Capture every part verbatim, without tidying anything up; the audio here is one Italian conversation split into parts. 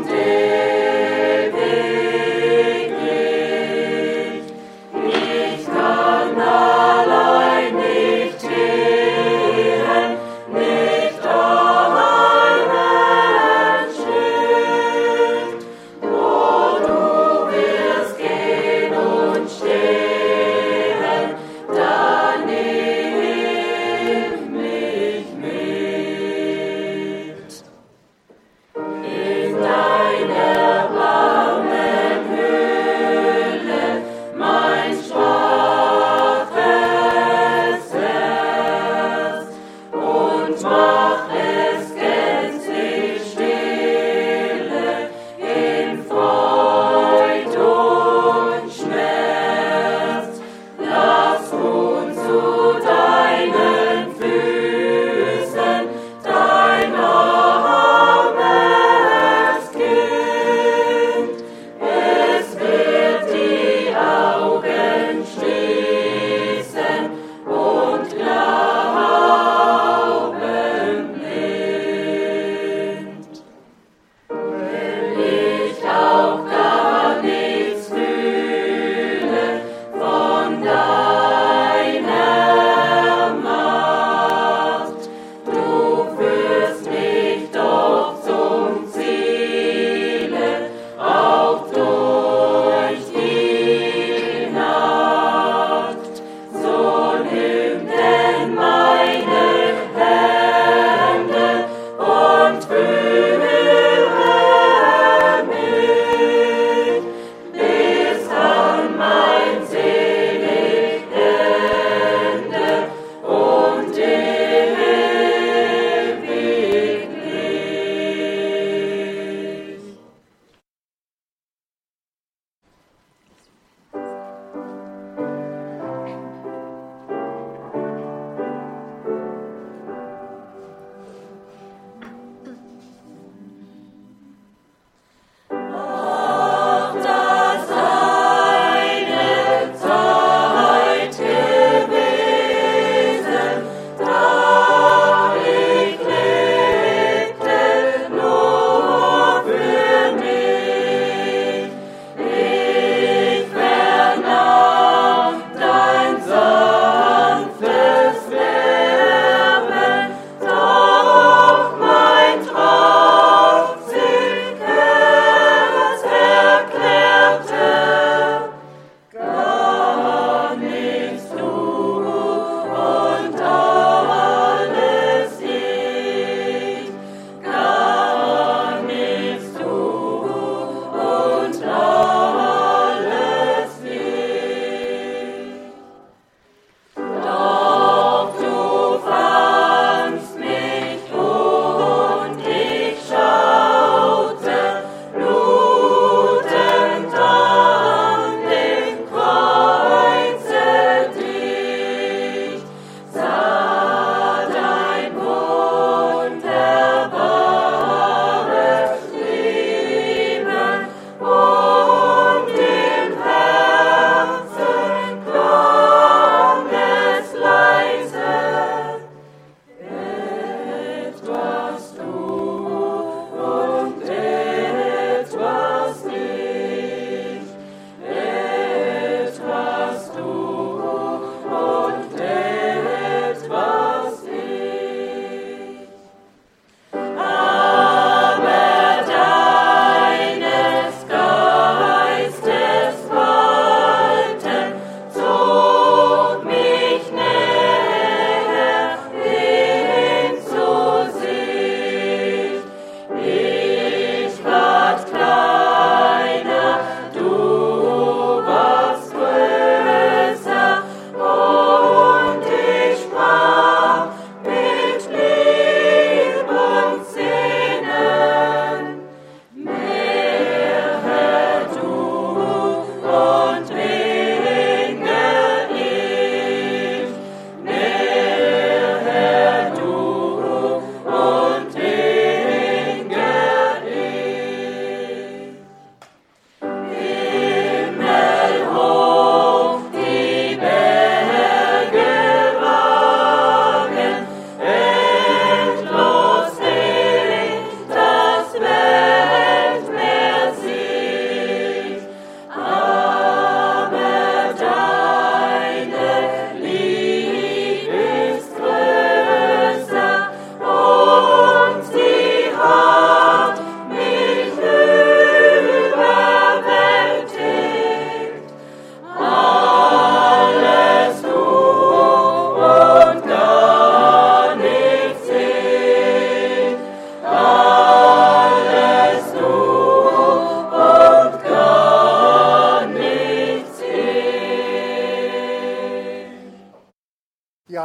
Deine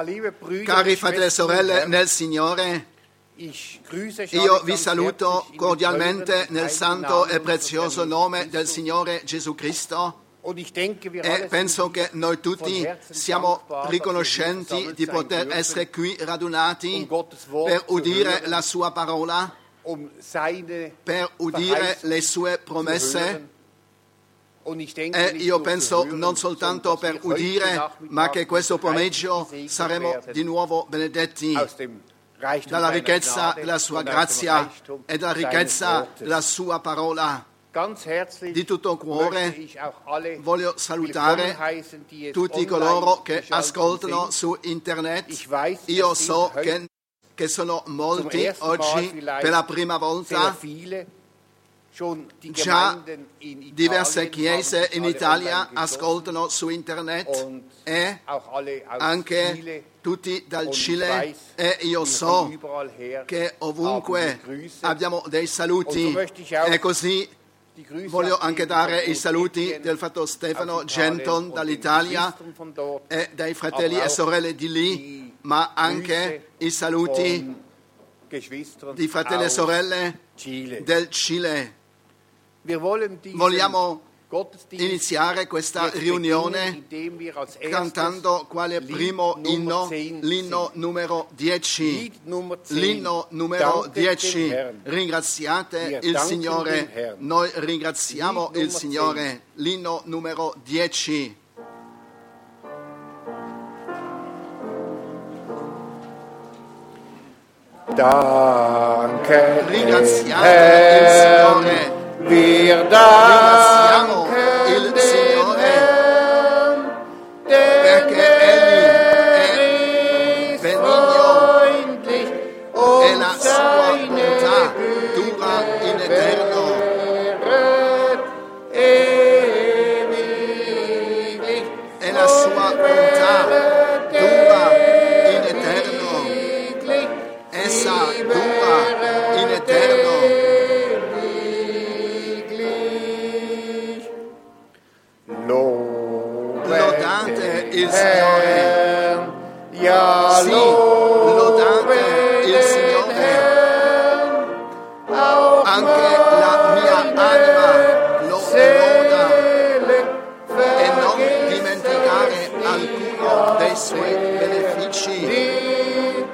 Cari fratelli e sorelle nel Signore, io vi saluto cordialmente nel santo e prezioso nome del Signore Gesù Cristo e penso che noi tutti siamo riconoscenti di poter essere qui radunati per udire la sua parola, per udire le sue promesse. E io penso non soltanto per udire, ma che questo pomeriggio saremo di nuovo benedetti dalla ricchezza della sua grazia e dalla ricchezza della sua parola. Di tutto cuore voglio salutare tutti coloro che ascoltano su internet. Io so che, che sono molti oggi per la prima volta. Già diverse chiese in Italia ascoltano su internet e anche tutti dal Cile, e io so che ovunque abbiamo dei saluti, e così voglio anche dare i saluti del fratello Stefano Genton dall'Italia e dai fratelli e sorelle di lì, ma anche i saluti di fratelli e sorelle del Cile. Vogliamo iniziare questa riunione cantando quale primo inno, l'inno numero dieci. L'inno numero dieci. Ringraziate il Signore. Noi ringraziamo il Signore. L'inno numero dieci. Danke, ringraziate il Signore. Wir Ringraziamo il Signore perché Egli è benigno e la sua bontà dura in eterno. E la sua bontà dura in eterno. Essa dura in eterno. Lodate il Signore. Sì, lodate il Signore. Anche la mia anima lo loda, e non dimenticare alcuno dei suoi benefici. E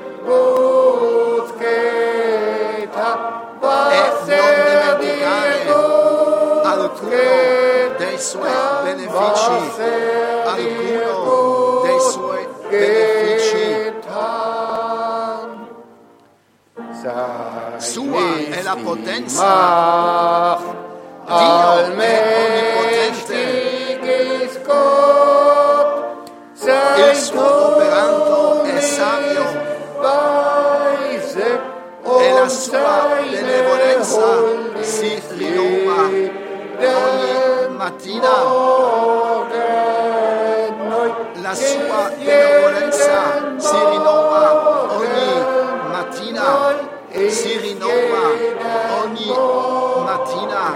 non dimenticare alcuno dei suoi benefici, alcuno dei suoi benefici. Sua è la potenza, Dio è onnipotente, il suo operando è savio e la sua benevolenza si rinnova ogni mattina. La sua benevolenza si rinnova ogni mattina, si rinnova ogni mattina.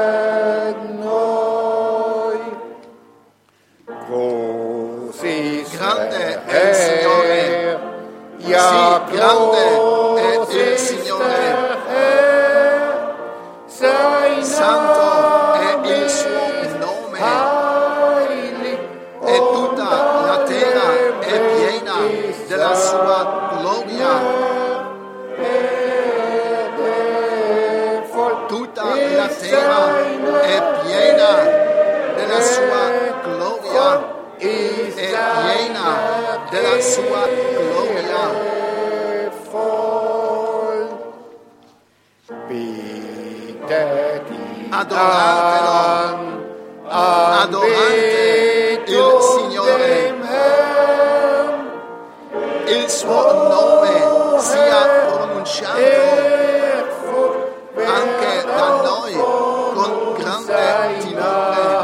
Grande è il Signore, sì, grande è il Signore. Santo è il suo nome, e tutta la terra è piena della sua gloria. Tutta la terra è piena della sua gloria, è piena della sua gloria. Adoratelo, adorate il Signore, il suo nome sia pronunciato anche da noi con grande timore.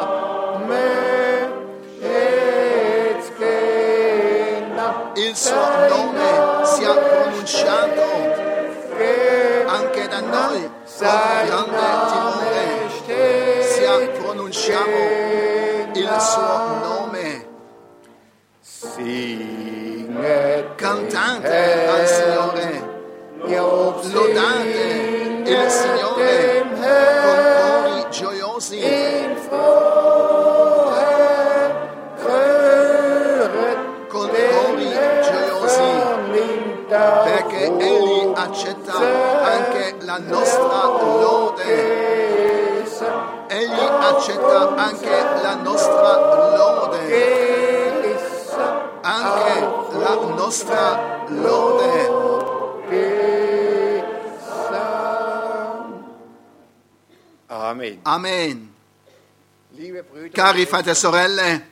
Il suo nome sia pronunciato anche da noi con grande timore. Sia pronunciamo il suo nome. Singet accetta anche la nostra lode, anche la nostra lode. Amen. Amen. Cari fratelli e sorelle,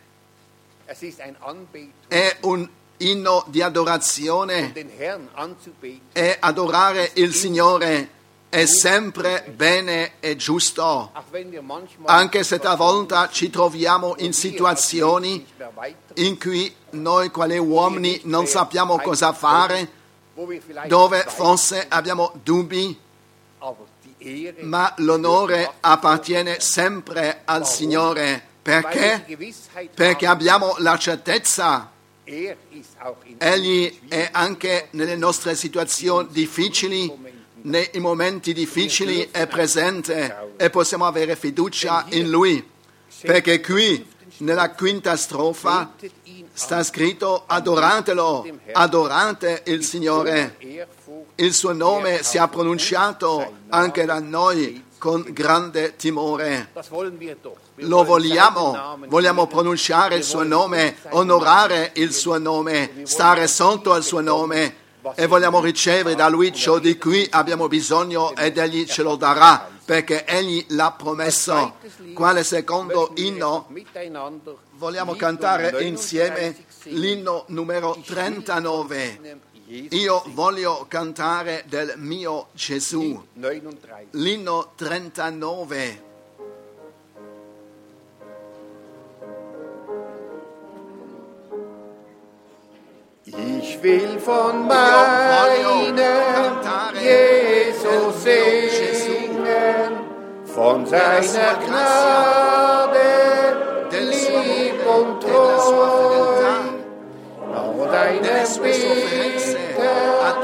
è un inno di adorazione e adorare il Signore è sempre bene e giusto, anche se talvolta ci troviamo in situazioni in cui noi quali uomini non sappiamo cosa fare, dove forse abbiamo dubbi, ma l'onore appartiene sempre al Signore. Perché? Perché abbiamo la certezza. Egli è anche nelle nostre situazioni difficili, nei momenti difficili è presente e possiamo avere fiducia in Lui. Perché qui, nella quinta strofa, sta scritto: adoratelo, adorate il Signore. Il suo nome sia pronunciato anche da noi con grande timore. Lo vogliamo, vogliamo pronunciare il suo nome, onorare il suo nome, stare sotto al suo nome e vogliamo ricevere da Lui ciò di cui abbiamo bisogno ed Egli ce lo darà, perché Egli l'ha promesso. Quale secondo inno vogliamo cantare insieme? L'inno numero trentanove. Io voglio cantare del mio Gesù. L'inno trentanove. Ich will von meinem Jesus singen, von seiner Gnade, Lieb und Treu, und deinem Bitter,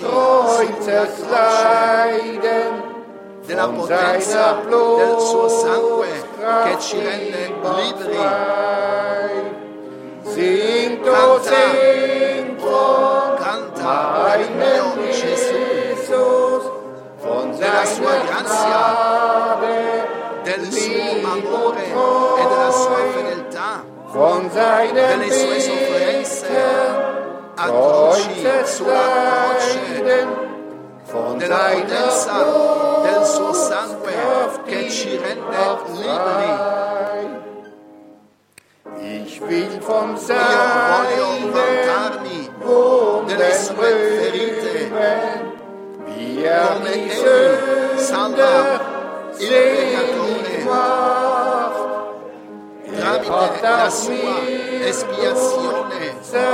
Kreuzesleiden, della potenza del suo sangue che ci rende liberi. Singt o singt von meinem Jesus, von della sua grazia, del suo amore e della sua fedeltà, von seinem delle sue sofferenze atroci sulla croce, della potenza del suo sangue che ci rende liberi. Ich will von Io voglio vantarmi delle sue ferite, come egli salva il peccatore tramite la sua espiazione.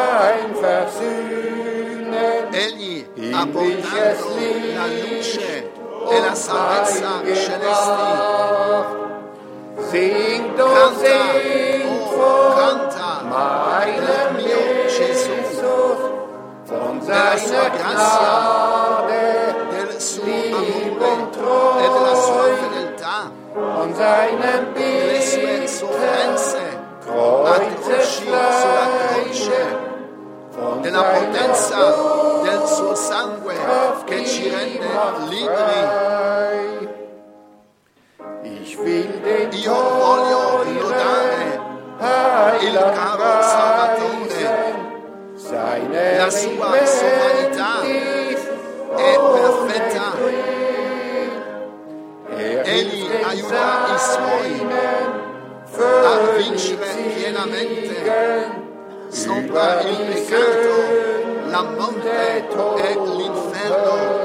Egli ha portato la luce e la salvezza celesti. Singt o Canta, singt oh, von canta del mio Gesù, von della sua seiner grazia, Gnade, del suo Lieb amore und Treu, e della sua fedeltà, von seinem delle sue Bitter, sofferenze atroci sulla croce, von della seiner potenza del suo sangue che ci rende liberi. Ich will den Io voglio lodare il caro Salvatore, seine la sua sovranità è perfetta. Egli aiuta i suoi a vincere pienamente sopra il peccato, la morte e l'inferno.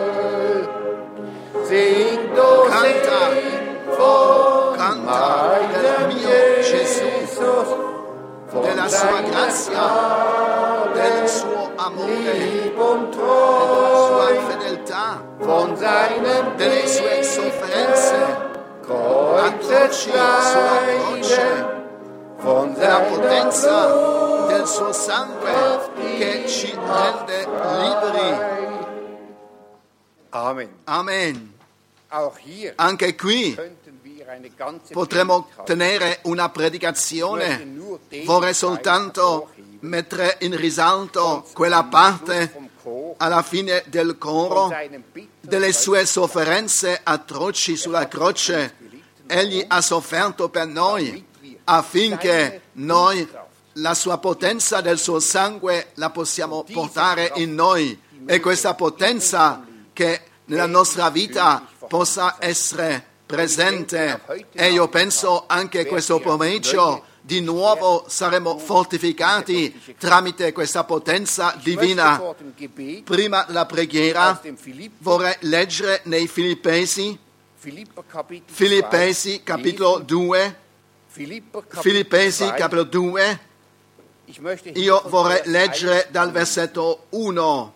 Canta, oh, canta del mio Gesù, della sua grazia, del suo amore, della sua fedeltà, delle sue sofferenze atroci sulla croce, della potenza del suo sangue che ci rende liberi. Amen. Amen. Auch hier Anche qui könnten wir eine ganze potremmo tenere una predicazione. Vorrei soltanto mettere in risalto quella parte alla fine del coro delle sue sofferenze atroci sulla croce, Egli ha sofferto per noi affinché noi la sua potenza del suo sangue la possiamo portare in noi, e questa potenza che nella nostra vita possa essere presente. E io penso anche questo pomeriggio di nuovo saremo fortificati tramite questa potenza divina. Prima della preghiera vorrei leggere nei Filippesi, Filippesi capitolo due, Filippesi capitolo due, io vorrei leggere dal versetto uno.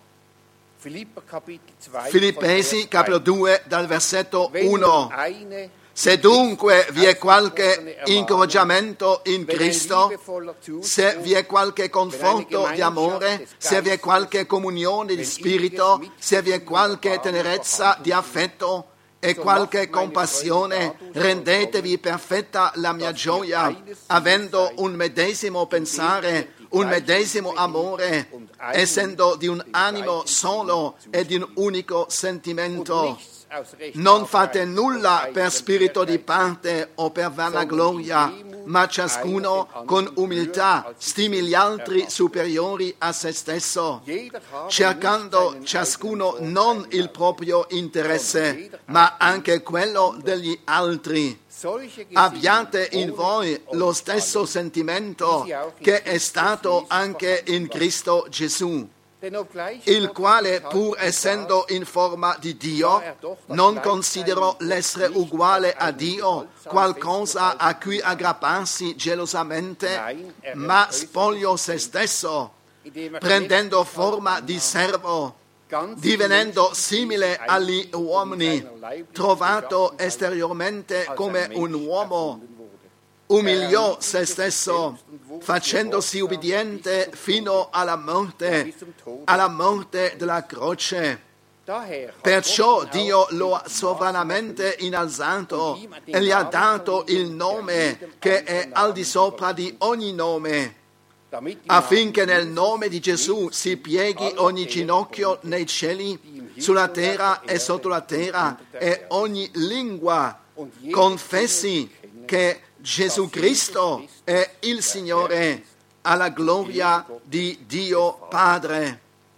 Filippesi capitolo due dal versetto uno. Se dunque vi è qualche incoraggiamento in Cristo, se vi è qualche conforto di amore, se vi è qualche comunione di spirito, se vi è qualche tenerezza di affetto e qualche compassione, rendetevi perfetta la mia gioia, avendo un medesimo pensare, un medesimo amore, essendo di un animo solo e di un unico sentimento. Non fate nulla per spirito di parte o per vanagloria, ma ciascuno con umiltà stimi gli altri superiori a se stesso, cercando ciascuno non il proprio interesse, ma anche quello degli altri. Abbiate in voi lo stesso sentimento che è stato anche in Cristo Gesù, il quale, pur essendo in forma di Dio, non considerò l'essere uguale a Dio qualcosa a cui aggrapparsi gelosamente, ma spogliò se stesso, prendendo forma di servo, divenendo simile agli uomini, trovato esteriormente come un uomo, umiliò se stesso, facendosi ubbidiente fino alla morte, alla morte della croce. Perciò Dio lo ha sovranamente innalzato e gli ha dato il nome che è al di sopra di ogni nome, affinché nel nome di Gesù si pieghi ogni ginocchio nei cieli, sulla terra e sotto la terra, e ogni lingua confessi che Gesù Cristo è il Signore, alla gloria di Dio Padre.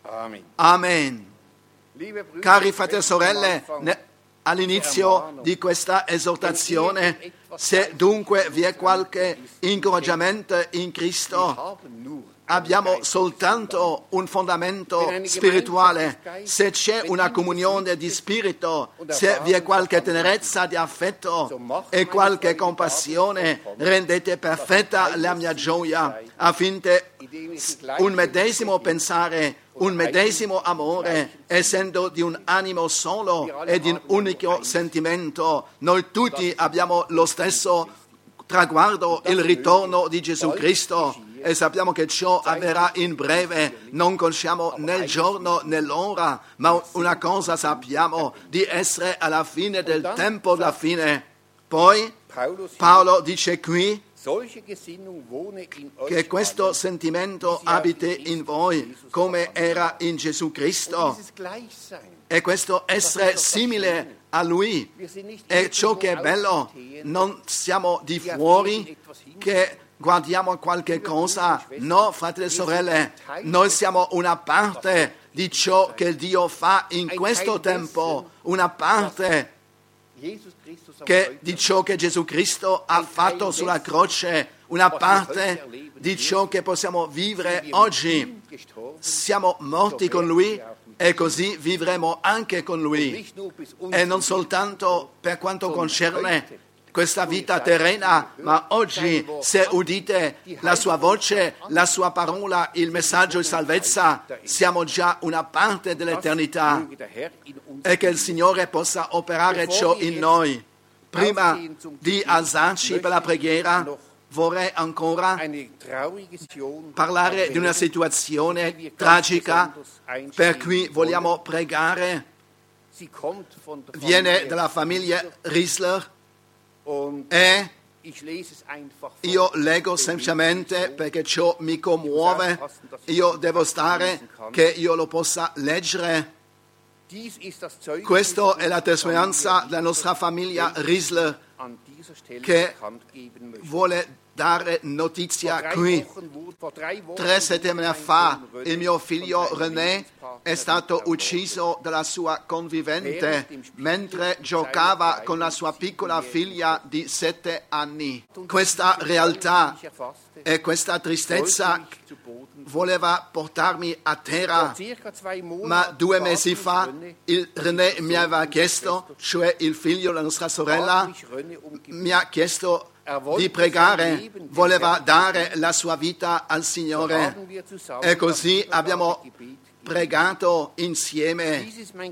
Amen. Cari fratelli e sorelle, all'inizio di questa esortazione, se dunque vi è qualche incoraggiamento in Cristo, abbiamo soltanto un fondamento spirituale. Se c'è una comunione di spirito, se vi è qualche tenerezza di affetto e qualche compassione, rendete perfetta la mia gioia, affinché un medesimo pensare, un medesimo amore, essendo di un animo solo e di un unico sentimento, noi tutti abbiamo lo stesso traguardo, il ritorno di Gesù Cristo. E sappiamo che ciò avverrà in breve, non conosciamo né il giorno né l'ora, ma una cosa sappiamo, di essere alla fine del tempo della fine. Poi Paolo dice qui che questo sentimento abiti in voi come era in Gesù Cristo, e questo essere simile a Lui è ciò che è bello. Non siamo di fuori che guardiamo qualche cosa, no, fratelli e sorelle, noi siamo una parte di ciò che Dio fa in questo tempo, una parte che di ciò che Gesù Cristo ha fatto sulla croce, una parte di ciò che possiamo vivere oggi. Siamo morti con Lui e così vivremo anche con Lui, e non soltanto per quanto concerne questa vita terrena, ma oggi, se udite la sua voce, la sua parola, il messaggio di salvezza, siamo già una parte dell'eternità, e che il Signore possa operare ciò in noi. Prima di alzarci per la preghiera, vorrei ancora parlare di una situazione tragica per cui vogliamo pregare. Viene dalla famiglia Riesler, e io leggo semplicemente perché ciò mi commuove. Io devo stare che io lo possa leggere. Questa è la testimonianza della nostra famiglia Riesler. che vuole dare notizia qui. Tre settimane fa il mio figlio René è stato ucciso dalla sua convivente mentre giocava con la sua piccola figlia di sette anni. Questa realtà e questa tristezza voleva portarmi a terra, ma due mesi fa il René mi aveva chiesto, cioè il figlio della nostra sorella, mi ha chiesto di pregare, voleva dare la sua vita al Signore e così abbiamo pregato insieme.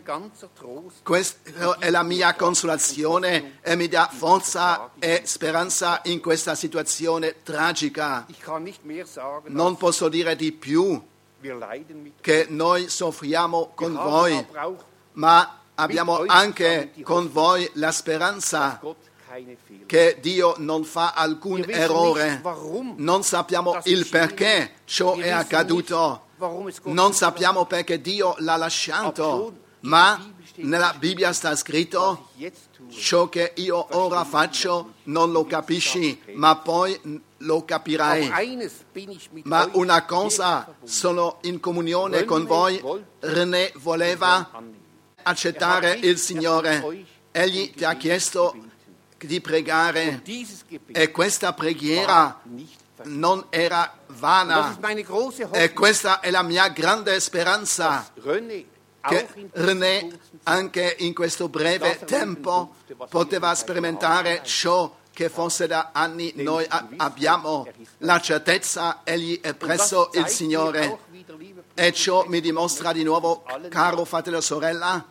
Questa è la mia consolazione e mi dà forza e speranza in questa situazione tragica. Non posso dire di più che noi soffriamo con voi, ma abbiamo anche con voi la speranza che Dio non fa alcun errore. Non sappiamo il perché ciò è accaduto, non sappiamo perché Dio l'ha lasciato, ma nella Bibbia sta scritto: ciò che io ora faccio non lo capisci, ma poi lo capirai. Ma una cosa, sono in comunione con voi. René voleva accettare il Signore. Egli ti ha chiesto di pregare e questa preghiera non era vana, e questa è la mia grande speranza, che René anche in questo breve tempo poteva sperimentare ciò che forse da anni noi abbiamo, la certezza egli è presso il Signore. E ciò mi dimostra di nuovo, caro fratello e sorella,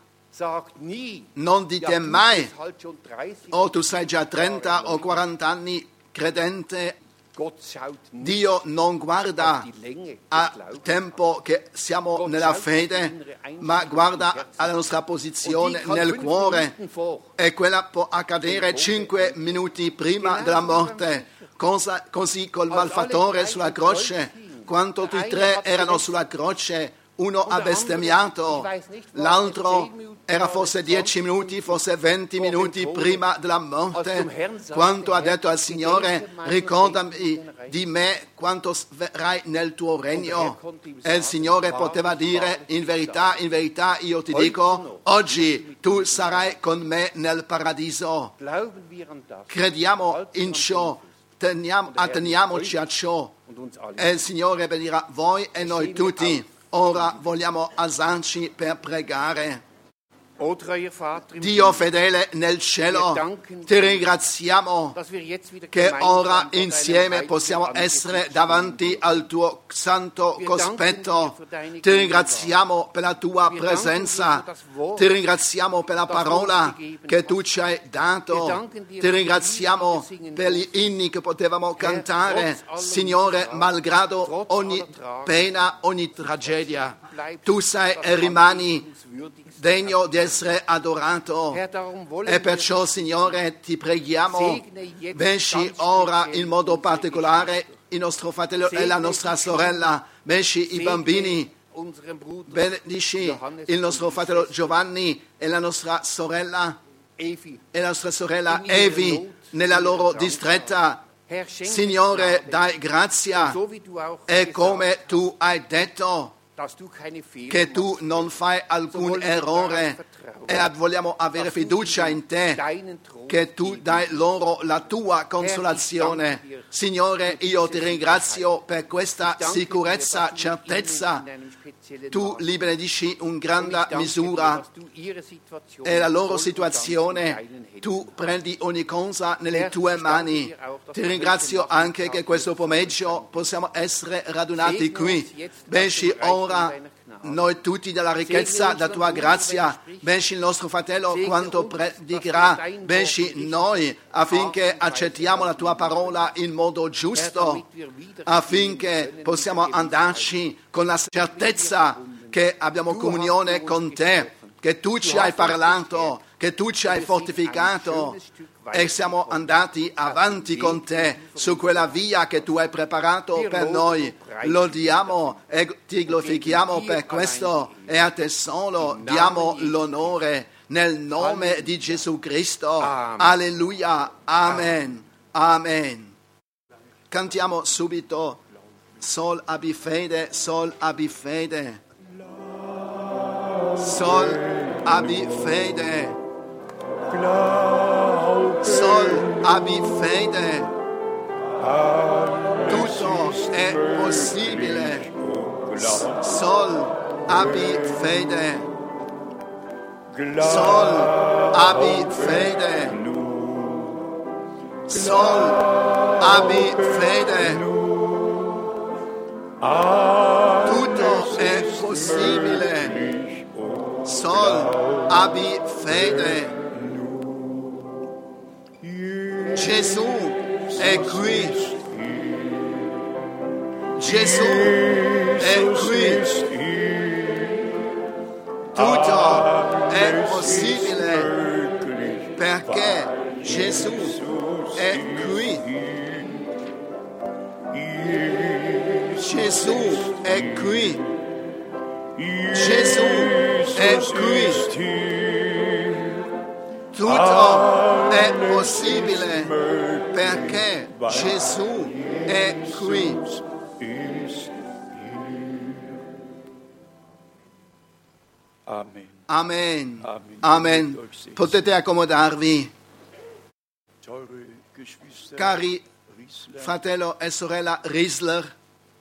non dite mai: oh, tu sei già trenta o quaranta anni credente. Dio non guarda al tempo che siamo nella fede, ma guarda alla nostra posizione nel cuore, e quella può accadere cinque minuti prima della morte. Cosa, così col malfattore sulla croce, quando tutti e tre erano sulla croce, uno ha bestemmiato, l'altro era forse dieci minuti, forse venti minuti prima della morte, quando ha detto al Signore: ricordami di me quando verrai nel tuo regno. E il Signore poteva dire: in verità, in verità io ti dico, oggi tu sarai con me nel paradiso. Crediamo in ciò, teniamo, atteniamoci a ciò, e il Signore bendirà voi e noi tutti. Ora vogliamo alzarci per pregare. Dio fedele nel cielo, ti ringraziamo che ora insieme possiamo essere davanti al tuo santo cospetto. Ti ringraziamo per la tua presenza, ti ringraziamo per la parola che tu ci hai dato, ti ringraziamo per gli inni che potevamo cantare. Signore, malgrado ogni pena, ogni tragedia, tu sei e rimani degno di essere adorato, e perciò, Signore, ti preghiamo, benci ora in modo particolare il nostro fratello e la nostra sorella, benci i bambini, benedici il nostro fratello Giovanni e la nostra sorella e la nostra sorella Evi nella loro distretta. Signore, dai grazia, e come tu hai detto che tu non fai alcun errore, e vogliamo avere fiducia in te, che tu dai loro la tua consolazione. Signore, io ti ringrazio per questa sicurezza, certezza. Tu li benedici in grande misura, e la loro situazione tu prendi ogni cosa nelle tue mani. Ti ringrazio anche che questo pomeriggio possiamo essere radunati qui. Benci ora noi tutti della ricchezza della tua grazia, benci il nostro fratello quando predicherà, benci noi affinché accettiamo la tua parola in modo giusto, affinché possiamo andarci con la certezza che abbiamo comunione con te, che tu ci hai parlato, che tu ci hai fortificato, e siamo andati avanti con te su quella via che tu hai preparato per noi. Lodiamo e ti glorifichiamo per questo, e a te solo diamo l'onore nel nome di Gesù Cristo. Amen. Alleluia. Amen. Amen. Cantiamo subito. Sol abbi fede, sol abbi fede. Sol abbi fede. Sol abbi fede. Tutto è possibile. Sol abbi fede. Sol abbi fede. Sol abbi fede. Tutto è possibile. Sol abbi fede. Gesù è qui. Gesù è qui. Tutto è possibile perché Gesù è qui. Gesù è qui. Gesù è qui. Tutto è possibile perché Gesù è qui. Amen. Amen. Amen. Potete accomodarvi. Cari fratello e sorella Riesler,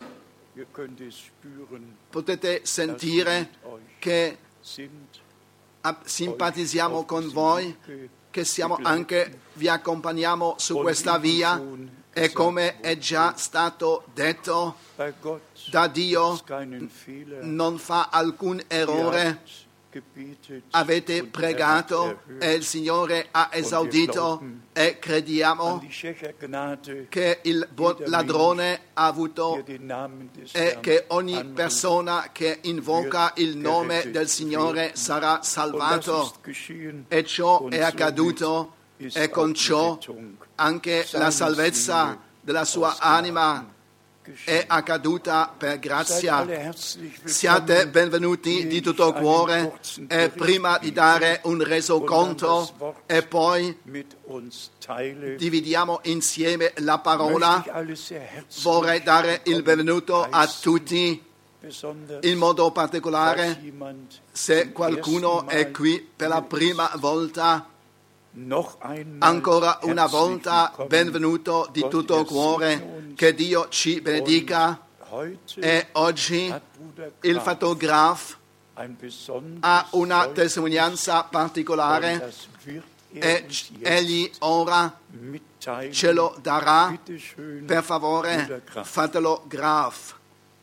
potete sentire che simpatizziamo con voi, che siamo anche, vi accompagniamo su questa via e come è già stato detto, da Dio non fa alcun errore. Avete pregato e il Signore ha esaudito e crediamo che il buon ladrone ha avuto e che ogni persona che invoca il nome del Signore sarà salvato. E ciò è accaduto e con ciò anche la salvezza della sua anima è accaduta per grazia. Siate benvenuti di tutto cuore e prima di dare un resoconto e poi dividiamo insieme la parola, vorrei dare il benvenuto a tutti, in modo particolare se qualcuno è qui per la prima volta. Ancora una volta benvenuto di tutto cuore, che Dio ci benedica. E oggi il fotografo ha una testimonianza particolare e egli ora ce lo darà. Per favore, fatelo Graf.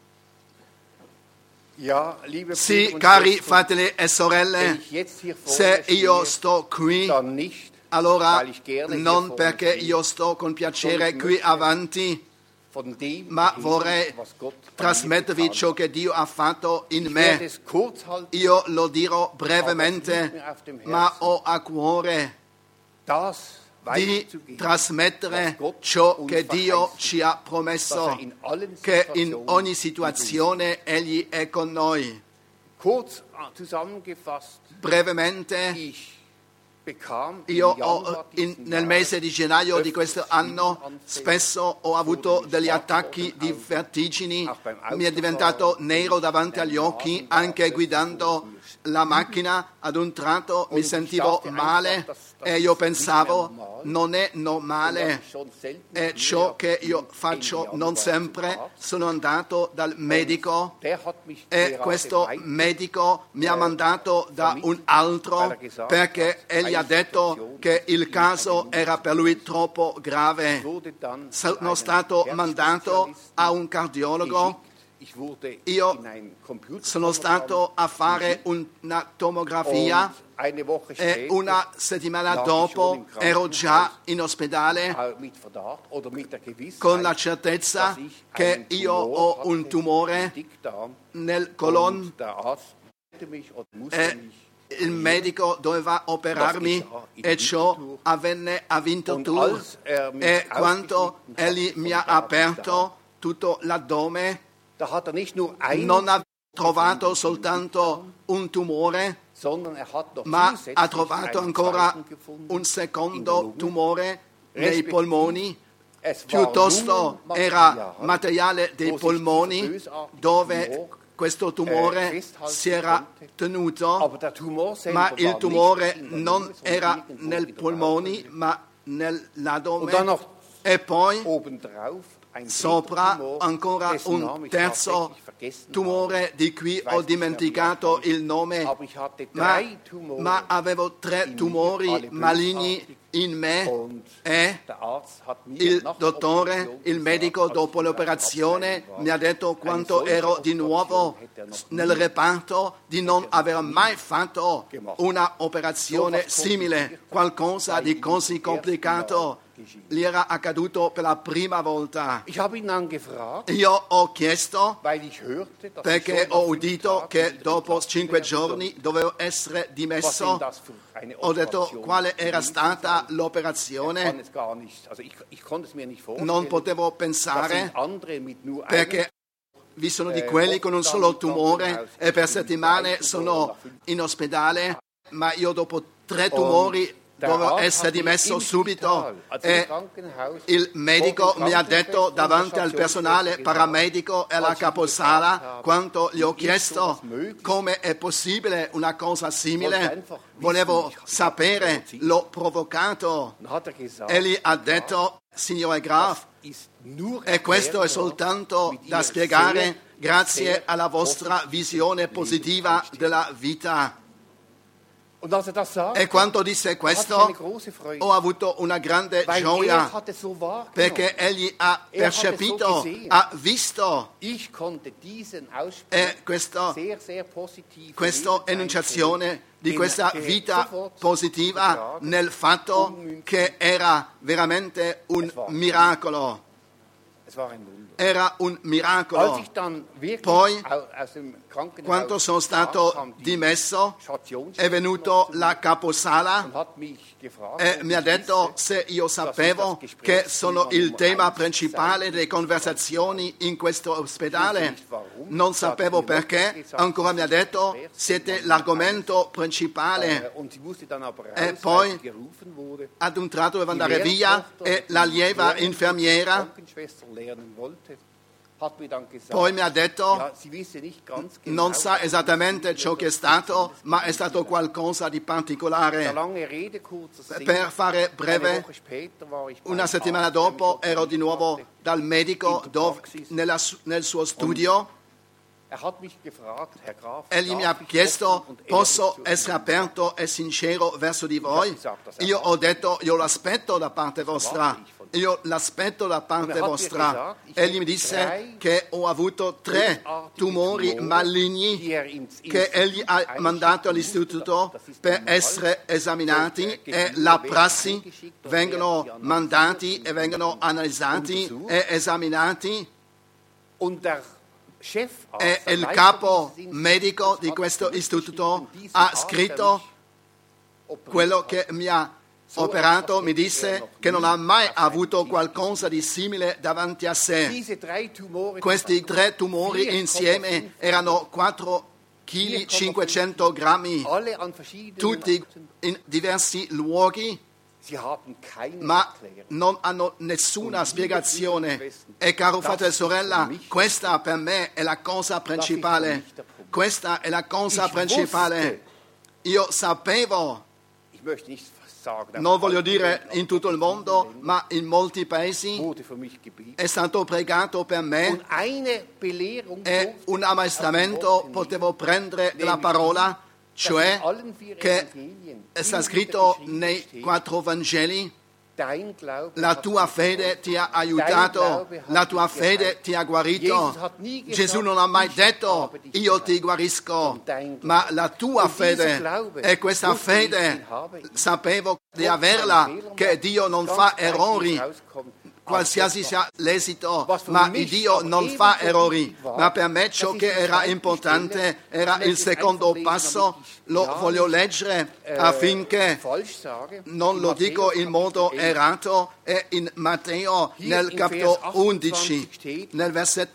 Sì, cari fratelli e sorelle, se io sto qui, allora non perché io sto con piacere qui avanti, ma vorrei trasmettervi ciò che Dio ha fatto in me. Io lo dirò brevemente, ma ho a cuore di trasmettere ciò che Dio ci ha promesso, che in ogni situazione Egli è con noi. Brevemente, io ho, in, nel mese di gennaio di questo anno spesso ho avuto degli attacchi di vertigini, mi è diventato nero davanti agli occhi, anche guidando la macchina ad un tratto mi sentivo male e io pensavo non è normale, è ciò che io faccio non sempre. Sono andato dal medico e questo medico mi ha mandato da un altro perché egli ha detto che il caso era per lui troppo grave. Sono stato mandato a un cardiologo. Io sono stato a fare una tomografia e una settimana dopo ero già in ospedale con la certezza che io ho un tumore nel colon e il medico doveva operarmi e ciò avvenne a Winterthur e quando egli mi ha aperto tutto l'addome non ha trovato soltanto un tumore, ma ha trovato ancora un secondo tumore nei polmoni, piuttosto era materiale dei polmoni dove questo tumore si era tenuto, ma il tumore non era nei polmoni ma nell'addome, e poi sopra ancora un terzo tumore di cui ho dimenticato il nome, ma, ma avevo tre tumori maligni in me, e il dottore, il medico, dopo l'operazione mi ha detto quanto ero di nuovo nel reparto, di non aver mai fatto una operazione simile, qualcosa di così complicato. Gli era accaduto per la prima volta. Io ho chiesto, perché ho udito che dopo cinque giorni dovevo essere dimesso. Ho detto quale era stata l'operazione. Non potevo pensare, perché vi sono di quelli con un solo tumore e per settimane sono in ospedale, ma io dopo tre tumori dovevo essere dimesso subito, e il medico mi ha detto davanti al personale paramedico e alla caposala, quando gli ho chiesto come è possibile una cosa simile, volevo sapere, l'ho provocato, e gli ha detto: signore Graf, e questo è soltanto da spiegare grazie alla vostra visione positiva della vita. E quando disse questo, ho avuto una grande gioia, perché egli ha percepito, ha visto, e questa, questa enunciazione di questa vita positiva nel fatto che era veramente un miracolo. Era un miracolo. Poi, quando sono stato dimesso, è venuto la caposala e mi ha detto se io sapevo che sono il tema principale delle conversazioni in questo ospedale. Non sapevo perché. Ancora mi ha detto siete l'argomento principale. E poi ad un tratto doveva andare via e la lieva infermiera poi mi ha detto non sa esattamente ciò che è stato, ma è stato qualcosa di particolare. Per fare breve, una settimana dopo ero di nuovo dal medico dove, nella, nel suo studio. Egli mi ha chiesto: posso essere aperto e sincero verso di voi? Io ho detto: io l'aspetto da parte vostra, io l'aspetto da parte vostra. Egli mi disse che ho avuto tre tumori maligni che egli ha mandato all'istituto per essere esaminati, e la prassi vengono mandati e vengono analizzati e esaminati. E il capo medico di questo istituto ha scritto quello che mi ha operato, mi disse che non ha mai avuto qualcosa di simile davanti a sé. Questi tre tumori insieme erano quattro chili cinquecento grammi, tutti in diversi luoghi, ma non hanno nessuna spiegazione. E caro fratello e sorella, questa per me è la cosa principale. Questa è la cosa principale. Io sapevo, non voglio dire in tutto il mondo, ma in molti paesi è stato pregato per me, e un ammaestramento potevo prendere della parola, cioè che sta scritto nei quattro Vangeli: la tua fede ti ha aiutato, la tua fede ti ha guarito. Gesù non ha mai detto io ti guarisco, ma la tua fede, e questa fede sapevo di averla, che Dio non fa errori, qualsiasi sia l'esito, ma Dio non fa errori. Ma per me ciò che era importante era il secondo passo. Lo voglio leggere affinché non lo dico in modo errato. È in Matteo nel capitolo undici, nel versetto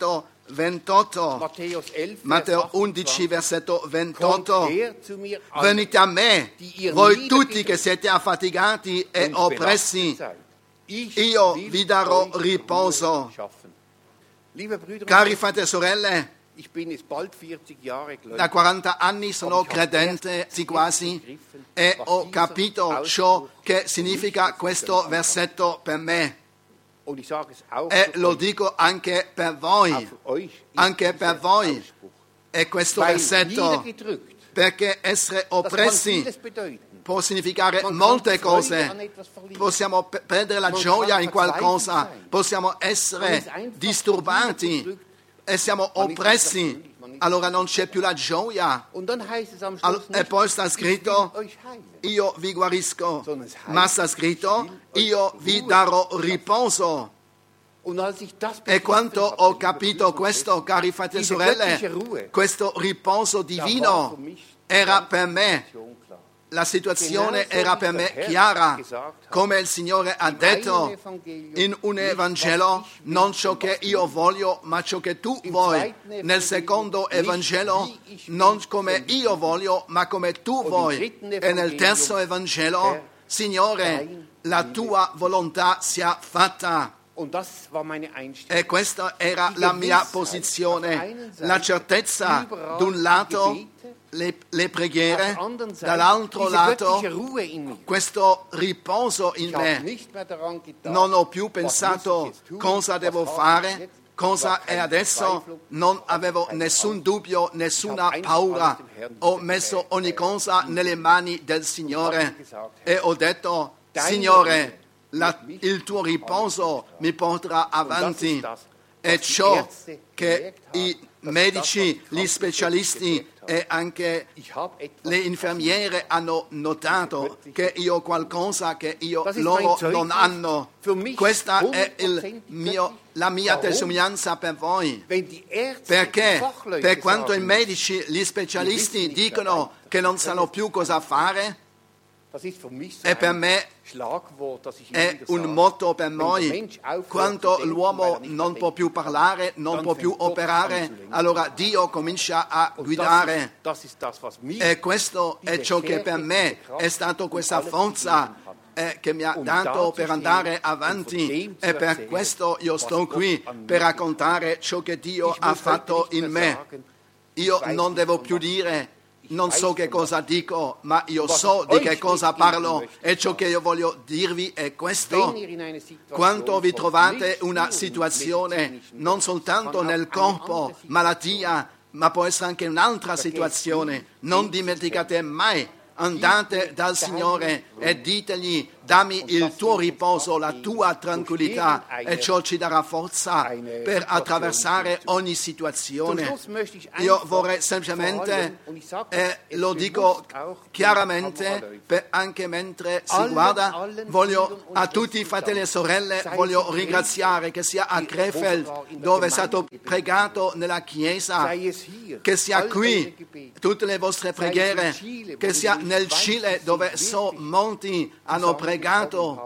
ventotto, Matthäus elf, Matteo undici, versetto ventotto. Kommt her zu mir alle, Venite a me, die ihr voi tutti niedergedrückt che siete affaticati e und oppressi, belastet seid. Ich io will vi darò euch riposo. Ruhe schaffen. Liebe Brüder und Cari Schwestern, fratelli e sorelle, ich bin jetzt bald vierzig Jahre da gläubig. quaranta anni sono credente, sì quasi, e ho capito ciò che significa questo versetto per me. Und ich sage es auch E für lo euch, dico anche per auch voi. für euch ist Anche per dieser voi. Ausspruch. E questo Weil versetto, niedergedrückt, perché essere das kann oppressi vieles bedeuten. può significare Man kann molte die Freude cose. an etwas verlieren. Possiamo pe- perdere la Man gioia kann in qualcosa, verzweifelt sein. possiamo Man ist essere einfach disturbati niedergedrückt. e siamo Man ist oppressi. einfach fröhlich, man ist Allora non c'è più la gioia. Und dann heißt es am All- Schluss e nicht, poi sta ich scritto, will euch heilen. io vi guarisco, Sondern es heißt, ma sta scritto, ich will io euch vi Ruhe darò schaffen. riposo. Und als ich das E quando begriffen ho habe, capito liebe Brüder und questo, cari fratelli e diese göttliche sorelle, Ruhe, questo riposo da war divino für mich era die per me, Situation klar. la situazione Genau so era wie per der me Herr chiara, gesagt hat. come il Signore ha In detto einem Evangelium, in un nicht Evangelo, was ich will, non ciò und che was du io willst. voglio, ma ciò che tu Im vuoi. zweiten Nel Evangelium, secondo nicht Evangelo, wie ich will, non come sondern io voglio, ma come tu im vuoi. dritten E nel Evangelium, terzo Evangelo, Herr, Signore, dein la Wille tua volontà sia fatta. Und das war meine Einstellung. E questa era Die la mia Gewissheit, auf der posizione, einen Seite la certezza überall d'un lato die Gebete, le, le auf preghiere, der anderen Seite dall'altro diese lato göttliche Ruhe in mir. questo riposo in Ich habe me. nicht mehr daran gedacht, Non ho più was muss ich pensato jetzt tun, cosa was devo habe ich fare, jetzt. cosa Ich war è keine adesso. Verzweiflung, Non ich hatte avevo keine nessun Angst. dubbio, Ich nessuna habe einfach paura. alles dem Herrn Ho übergeben. messo ogni cosa nelle mani del Signore gesagt, e ho detto, Deine Signore, Ruhe la- wird mich il tuo riposo mi porterà avanti. das, E was die ciò Ärzte che gemerkt i haben, das ist medici, das, was gli die specialisti gemerkt haben. e anche Ich habe etwas le infermiere hanno notato che io ho qualcosa che io Das ist loro mein Zeugnis non hanno. für mich Questa è il hundertprozentig mio, la mia Warum? testimonianza per voi. Wenn die Ärzte, die Perché Fachleute per quanto i sagen, medici, gli specialisti wissen nicht dicono mehr che non sanno più cosa fare, das ist für mich so e per ein me Schlagwort, das ich immer è wieder un sage. motto per Wenn der noi. Mensch aufhört Quando zu denken, l'uomo weil er nicht non mehr può più parlare, non dann può più fängt Gott operare, an zu lenken. allora Dio comincia a Und guidare. Das ist, das ist das, was mir E questo è ciò che per me è stato questa forza eh, che mi ha dato per andare avanti, e per questo io sto qui per raccontare ciò che Dio ha fatto in me. Io non devo più dire non so che cosa dico, ma io so di che cosa parlo, e ciò che io voglio dirvi è questo. Quando vi trovate una situazione non soltanto nel corpo, malattia, ma può essere anche un'altra situazione, non dimenticate mai, andate dal Signore e ditegli: dammi il tuo riposo, la tua tranquillità, e ciò ci darà forza per attraversare ogni situazione. Io vorrei semplicemente, e lo dico chiaramente, per anche mentre si guarda, voglio a tutti i fratelli e sorelle, voglio ringraziare, che sia a Krefeld, dove è stato pregato nella chiesa, che sia qui tutte le vostre preghiere, che sia nel Cile, dove so molti hanno pregato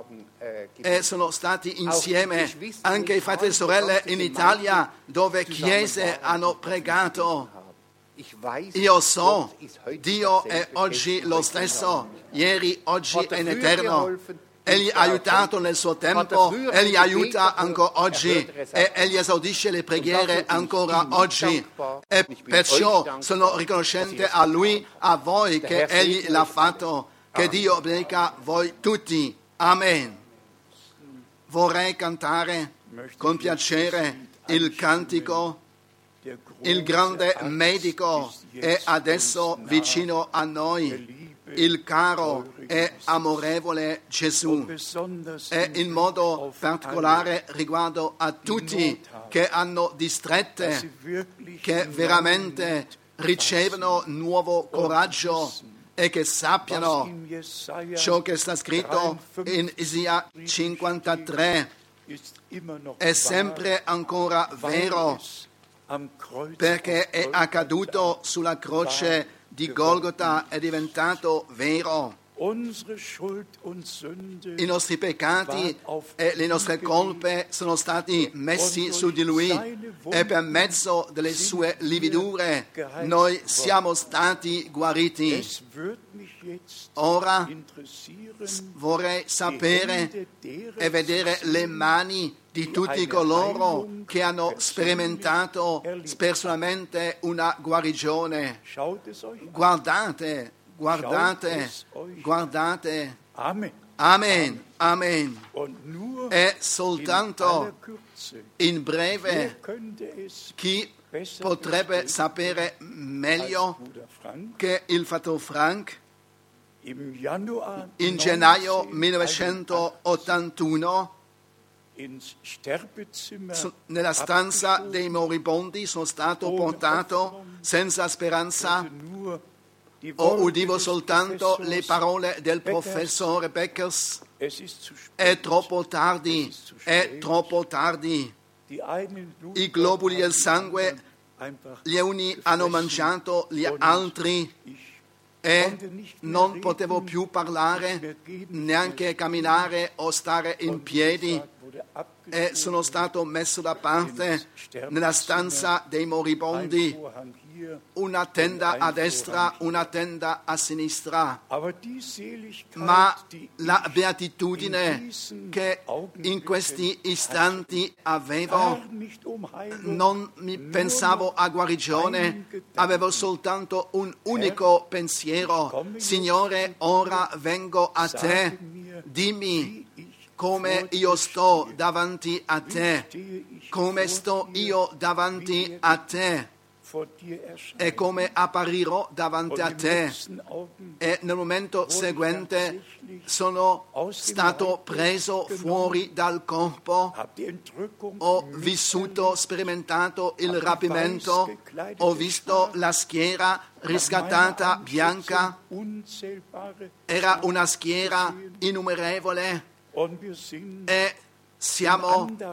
e sono stati insieme, anche i fratelli e sorelle in Italia, dove chiese hanno pregato. Io so, Dio è oggi lo stesso, ieri, oggi e in eterno. Egli ha aiutato nel suo tempo, Egli aiuta ancora oggi, e Egli esaudisce le preghiere ancora oggi. E perciò sono riconoscente a Lui, a voi, che Egli l'ha fatto. Che Dio benedica voi tutti. Amen. Vorrei cantare con piacere il cantico: il grande medico è adesso vicino a noi, il caro e amorevole Gesù. E in modo particolare riguardo a tutti che hanno distrette, che veramente ricevono nuovo coraggio e che sappiano ciò che sta scritto in Isaia cinquantatré è sempre ancora vero, perché è accaduto sulla croce di Golgota, è diventato vero. I nostri peccati e le nostre colpe sono stati messi su di Lui e per mezzo delle sue lividure noi siamo stati guariti. Ora vorrei sapere e vedere le mani di tutti coloro che hanno sperimentato personalmente una guarigione. Guardate, guardate, guardate. Amen, amen. E soltanto in breve chi potrebbe sapere meglio che il fratello Frank in gennaio millenovecentottantuno nella stanza dei moribondi sono stato portato senza speranza. O udivo soltanto le parole del professore Beckers. È troppo tardi, è troppo tardi. I globuli del sangue, gli uni hanno mangiato gli altri e non potevo più parlare, neanche camminare o stare in piedi e sono stato messo da parte nella stanza dei moribondi. Una tenda a destra, una tenda a sinistra. Ma la beatitudine che in questi istanti avevo, non mi pensavo a guarigione, avevo soltanto un unico pensiero. Signore, ora vengo a te, dimmi come io sto davanti a te, come sto io davanti a te. E come apparirò davanti a te. E nel momento seguente sono stato preso fuori dal corpo, ho vissuto, sperimentato il rapimento, ho visto la schiera riscattata bianca, era una schiera innumerevole e siamo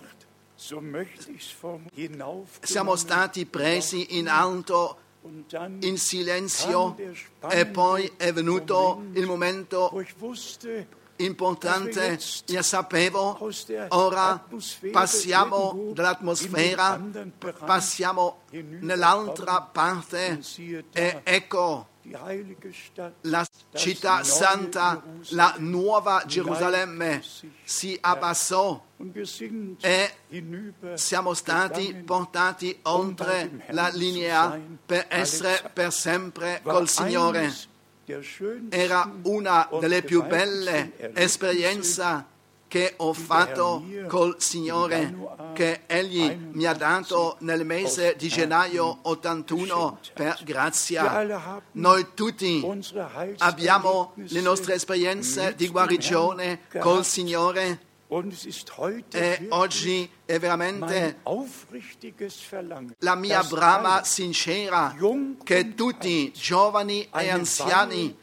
Siamo stati presi in alto, in silenzio, e poi è venuto il momento importante. Io sapevo, ora passiamo dall'atmosfera, passiamo nell'altra parte e ecco la città santa, la nuova Gerusalemme, si abbassò e siamo stati portati oltre la linea per essere per sempre col Signore. Era una delle più belle esperienze che ho fatto col Signore, che Egli mi ha dato nel mese di gennaio ottantuno per grazia. Noi tutti abbiamo le nostre esperienze di guarigione col Signore e oggi è veramente la mia brama sincera che tutti, giovani e anziani,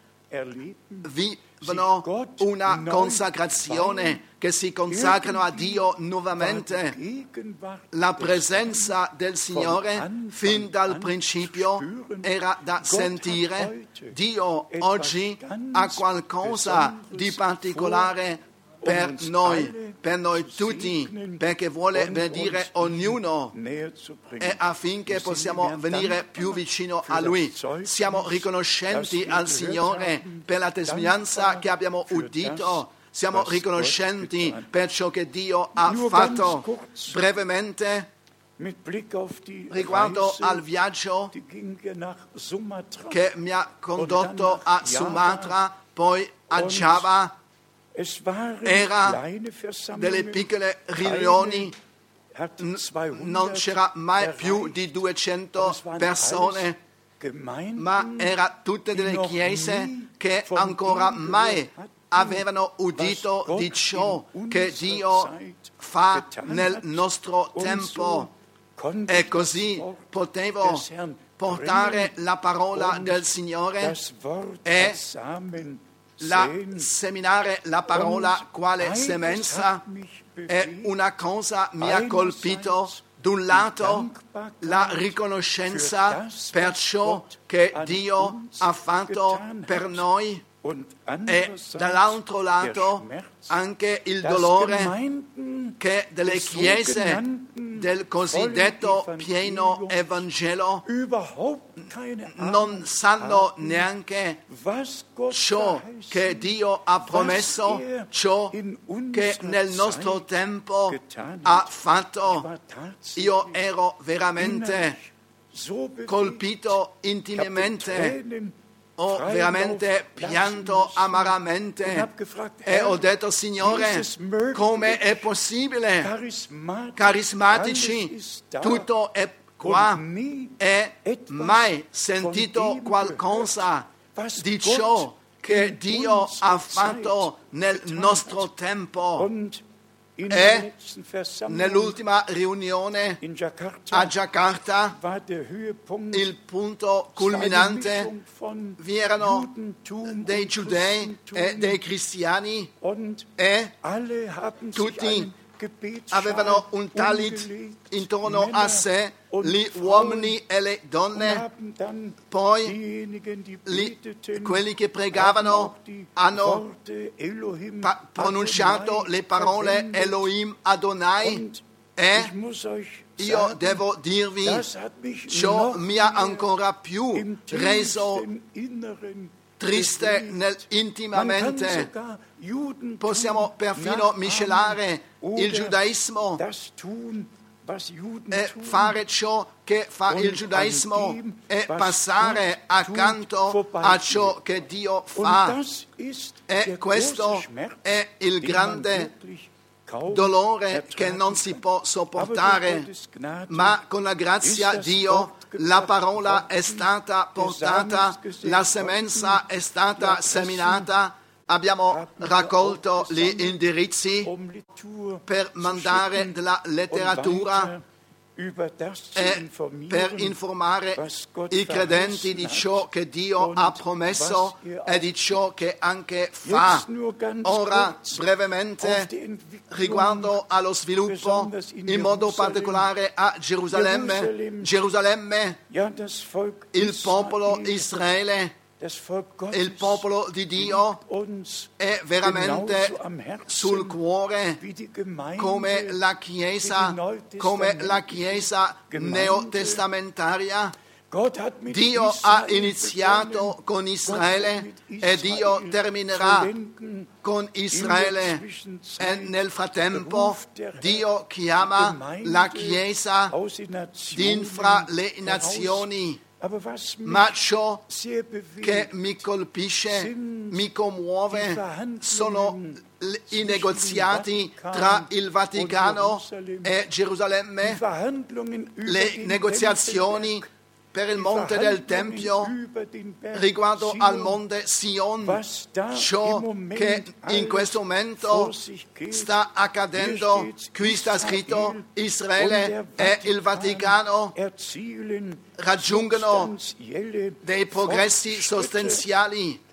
vivono una consacrazione, che si consacrano a Dio nuovamente. La presenza del Signore fin dal principio era da sentire. Dio oggi ha qualcosa di particolare per noi, per noi tutti, perché vuole benedire ognuno e affinché possiamo venire più vicino a Lui. Siamo riconoscenti al Signore per la testimonianza che abbiamo udito. Siamo riconoscenti per ciò che Dio ha fatto. Brevemente, riguardo al viaggio che mi ha condotto a Sumatra, poi a Java, era delle piccole riunioni, non c'era mai più di duecento persone, ma era tutte delle chiese che ancora mai avevano udito di ciò che Dio fa nel nostro tempo, e così potevo portare la parola del Signore e la seminare la parola quale semenza. E una cosa mi ha colpito: d'un lato la riconoscenza per ciò che Dio ha fatto per noi, e dall'altro lato anche il dolore che delle chiese del cosiddetto pieno Evangelo non sanno neanche ciò che Dio ha promesso, ciò che nel nostro tempo ha fatto. Io ero veramente colpito intimamente, ho veramente pianto amaramente e ho detto: Signore, come è possibile? Carismatici, tutto è qua, e mai sentito qualcosa di ciò che Dio ha fatto nel nostro tempo. E nell'ultima riunione a Giacarta, il punto culminante, vi erano dei giudei e dei cristiani e tutti avevano un talit intorno a sé, gli uomini e le donne. Poi li, quelli che pregavano hanno pa- pronunciato le parole Elohim Adonai, e io devo dirvi, ciò mi ha ancora più reso triste nel, intimamente. Possiamo perfino miscelare il giudaismo e fare ciò che fa il giudaismo e passare accanto a ciò che Dio fa. E questo è il grande dolore che non si può sopportare, ma con la grazia di Dio la parola è stata portata, la semenza è stata seminata, abbiamo raccolto gli indirizzi per mandare della letteratura e per informare i credenti di ciò che Dio ha promesso e di ciò che anche fa. Ora, brevemente, riguardo allo sviluppo, in modo particolare a Gerusalemme, Gerusalemme, il popolo Israele, il popolo di Dio è veramente sul cuore, come la Chiesa, come la Chiesa neotestamentaria. Dio ha iniziato con Israele e Dio terminerà con Israele, e nel frattempo Dio chiama la Chiesa din fra le nazioni. Ma ciò che mi colpisce, mi commuove, sono i negoziati tra il Vaticano e Gerusalemme, le negoziazioni per il monte del Tempio riguardo al monte Sion, ciò che in questo momento sta accadendo. Qui sta scritto: Israele e il Vaticano raggiungono dei progressi sostanziali.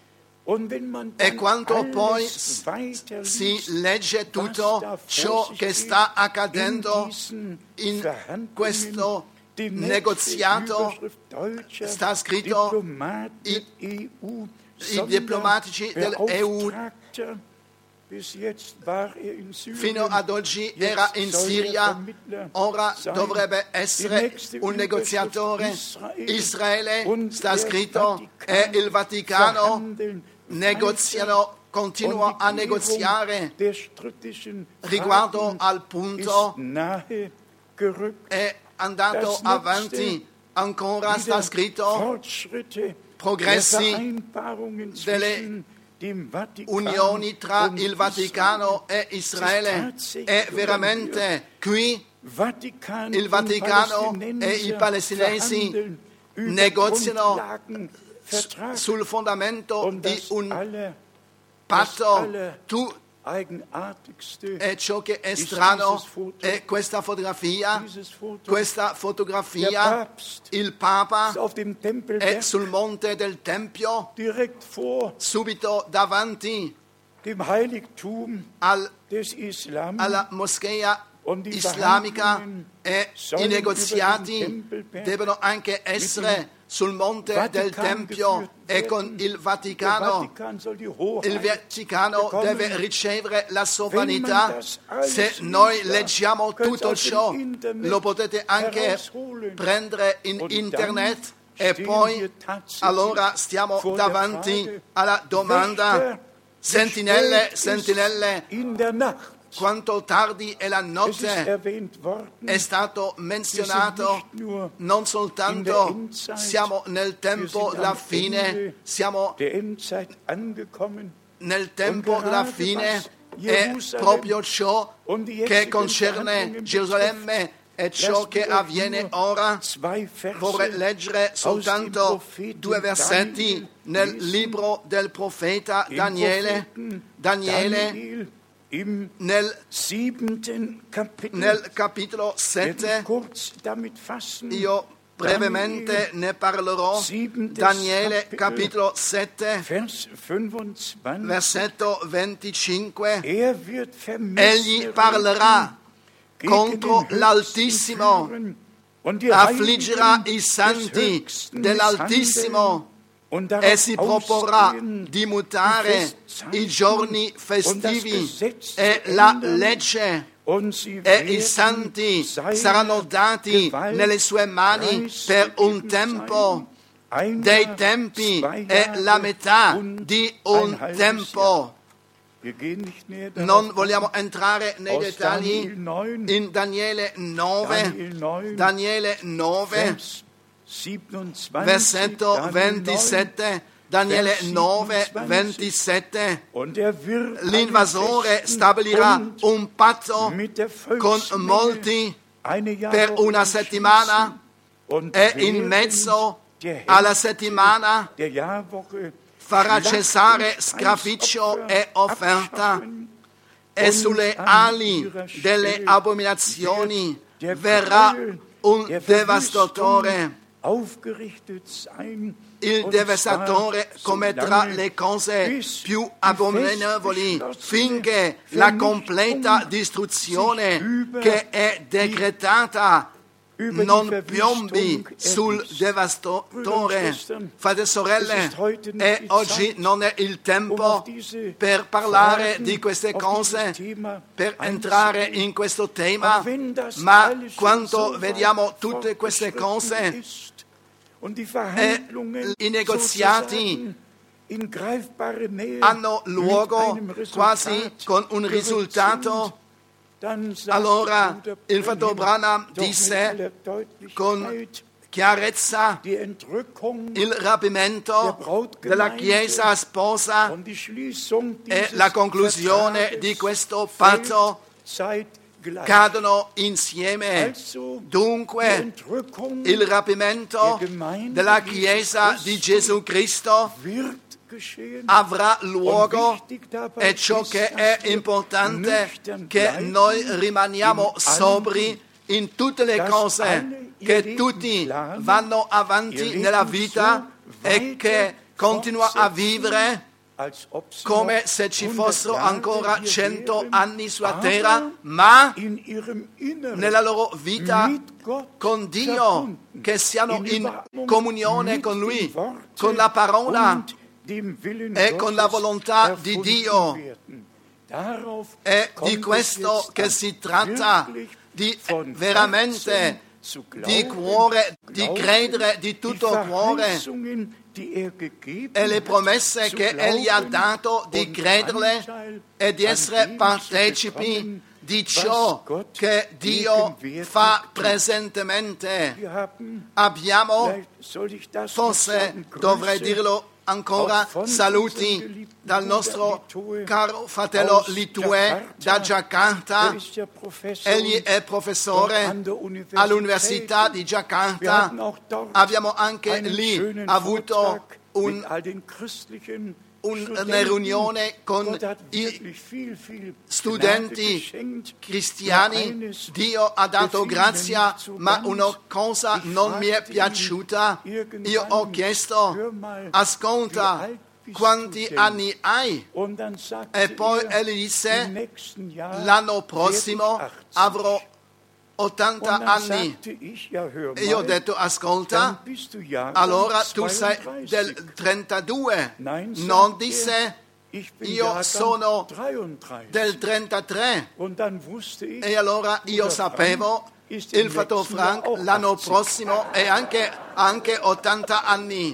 E quando poi si legge tutto ciò che sta accadendo in questo negoziato, sta scritto: i, i diplomatici dell'E U fino ad oggi era in Siria, ora dovrebbe essere un negoziatore. Israele, sta scritto, e il Vaticano negoziano, continuano a negoziare riguardo al punto. È andato avanti, ancora sta scritto progressi delle unioni tra il Vaticano e Israele, e veramente qui il Vaticano e i palestinesi negoziano sul fondamento di un patto. Tu E ciò che è strano è questa fotografia, questa fotografia, il Papa è sul monte del Tempio, subito davanti al, alla moschea islamica e i negoziati devono anche essere sul monte del Tempio e con il Vaticano. Il Vaticano deve ricevere la sovranità. Se noi leggiamo tutto ciò, lo potete anche prendere in internet e poi allora stiamo davanti alla domanda: sentinelle, sentinelle, quanto tardi è la notte. È stato menzionato non soltanto siamo nel tempo della fine, siamo nel tempo della fine, è proprio ciò che concerne Gerusalemme e ciò che avviene ora. Vorrei leggere soltanto due versetti nel libro del profeta Daniele. Daniele nel, nel capitolo sette, io brevemente ne parlerò. Daniele capitolo sette, versetto venticinque. Egli parlerà contro l'Altissimo, affliggerà i santi dell'Altissimo e si proporrà di mutare i giorni festivi e la legge, e i santi saranno dati nelle sue mani per un tempo, dei tempi e la metà di un tempo. Non vogliamo entrare nei dettagli. In Daniele nove, Daniele nove, versetto ventisette, Daniele nove, ventisette. L'invasore stabilirà un patto con molti per una settimana e in mezzo alla settimana farà cessare scaficcio e offerta, e sulle ali delle abominazioni verrà un devastatore. Il devastatore commetterà le cose più abominevoli finché la completa distruzione che è decretata non piombi sul devastatore. Fratelli e sorelle, e oggi non è il tempo per parlare di queste cose, per entrare in questo tema, ma quando vediamo tutte queste cose e i negoziati hanno luogo quasi con un risultato, allora il fratello Branham disse con chiarezza: il rapimento della Chiesa sposa e la conclusione di questo patto cadono insieme. Dunque il rapimento della Chiesa di Gesù Cristo avrà luogo, e ciò che è importante è che noi rimaniamo sobri in tutte le cose, che tutti vanno avanti nella vita e che continuano a vivere come se ci fossero ancora cento anni sulla terra, ma nella loro vita con Dio, che siano in comunione con Lui, con la parola e con la volontà di Dio. È di questo che si tratta, di veramente di cuore, di credere di tutto cuore, e le promesse che Egli ha dato, di crederle e di essere partecipi di ciò che Dio fa presentemente. Abbiamo, forse dovrei dirlo ancora, saluti dal nostro caro fratello Litue da Giacarta. Egli è professore all'Università di Giacarta. Abbiamo anche lì avuto un, una riunione con i studenti cristiani. Dio ha dato grazia, ma una cosa non mi è piaciuta. Io ho chiesto: ascolta, quanti anni hai? E poi egli disse, l'anno prossimo avrò ottanta anni. E io ho detto, ascolta, allora tu sei del trentadue. Non disse, io sono del trentatré. E allora io sapevo, il fratello Frank l'anno prossimo è anche, anche ottanta anni.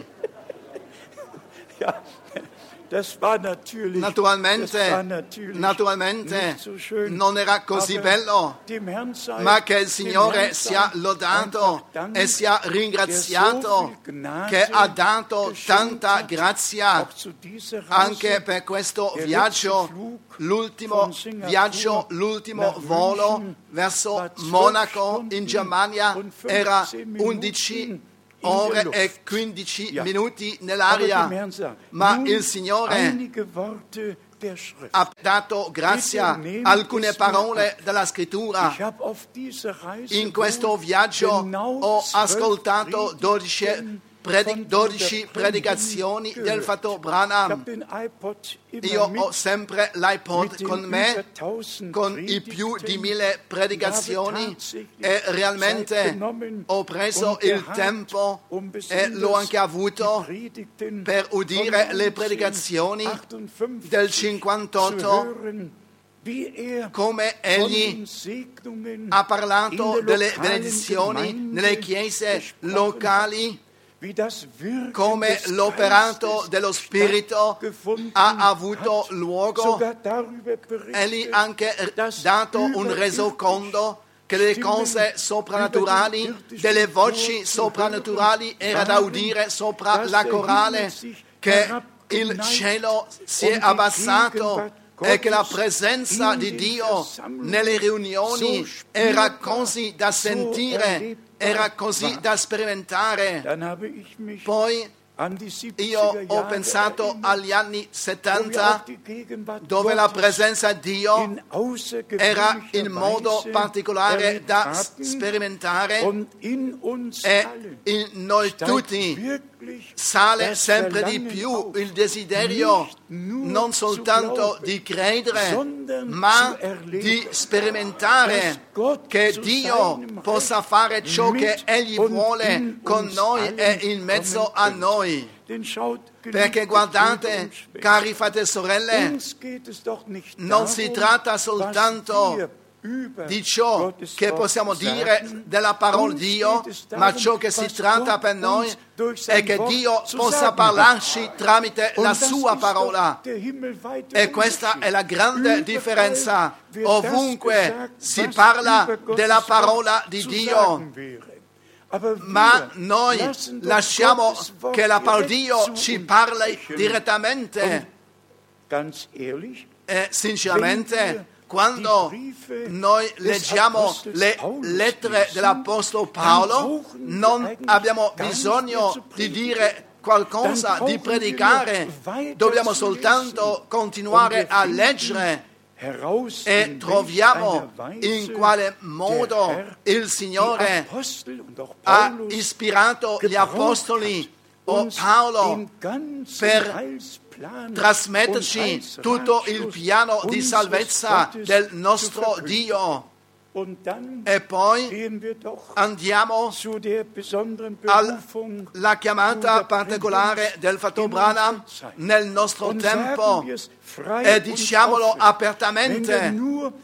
Das war natürlich, Naturalmente, das war natürlich naturalmente so schön, non era così bello, ma che il Signore sia lodato e sia ringraziato, che ha dato tanta grazia anche per questo viaggio, l'ultimo viaggio, l'ultimo volo verso Monaco in Germania era undici ore e quindici minuti nell'aria, ma il Signore ha dato grazia, alcune parole della Scrittura. In questo viaggio ho ascoltato dodici Predi- dodici predicazioni del fratello Branham. Io ho sempre l'iPod con me, con i più di mille predicazioni, e realmente ho preso il tempo e l'ho anche avuto per udire le predicazioni del cinquantotto, come egli ha parlato delle benedizioni nelle chiese locali, come l'operato dello Spirito ha avuto luogo. Egli ha anche dato un resoconto che le cose soprannaturali, delle voci soprannaturali era da udire sopra la corale, che il cielo si è abbassato e che la presenza di Dio nelle riunioni era così da sentire, era così da sperimentare. Poi io ho pensato agli anni settanta, dove la presenza di Dio era in modo particolare da sperimentare, e in noi tutti sale sempre di più il desiderio non soltanto di credere, ma di sperimentare che Dio possa fare ciò che Egli vuole con noi e in mezzo a noi. Perché guardate, cari fratelli e sorelle, non si tratta soltanto di ciò che possiamo dire della parola di Dio, ma ciò che si tratta per noi è che Dio possa parlarci tramite la sua parola. E questa è la grande differenza. Ovunque si parla della parola di Dio, ma noi lasciamo che la parola di Dio ci parli direttamente. E sinceramente, quando noi leggiamo le lettere dell'Apostolo Paolo, non abbiamo bisogno di dire qualcosa, di predicare, dobbiamo soltanto continuare a leggere e troviamo in quale modo il Signore ha ispirato gli Apostoli o Paolo per trasmetterci tutto il piano di salvezza del nostro Dio. E poi andiamo alla chiamata particolare del fratello Branham nel nostro tempo, e diciamolo apertamente: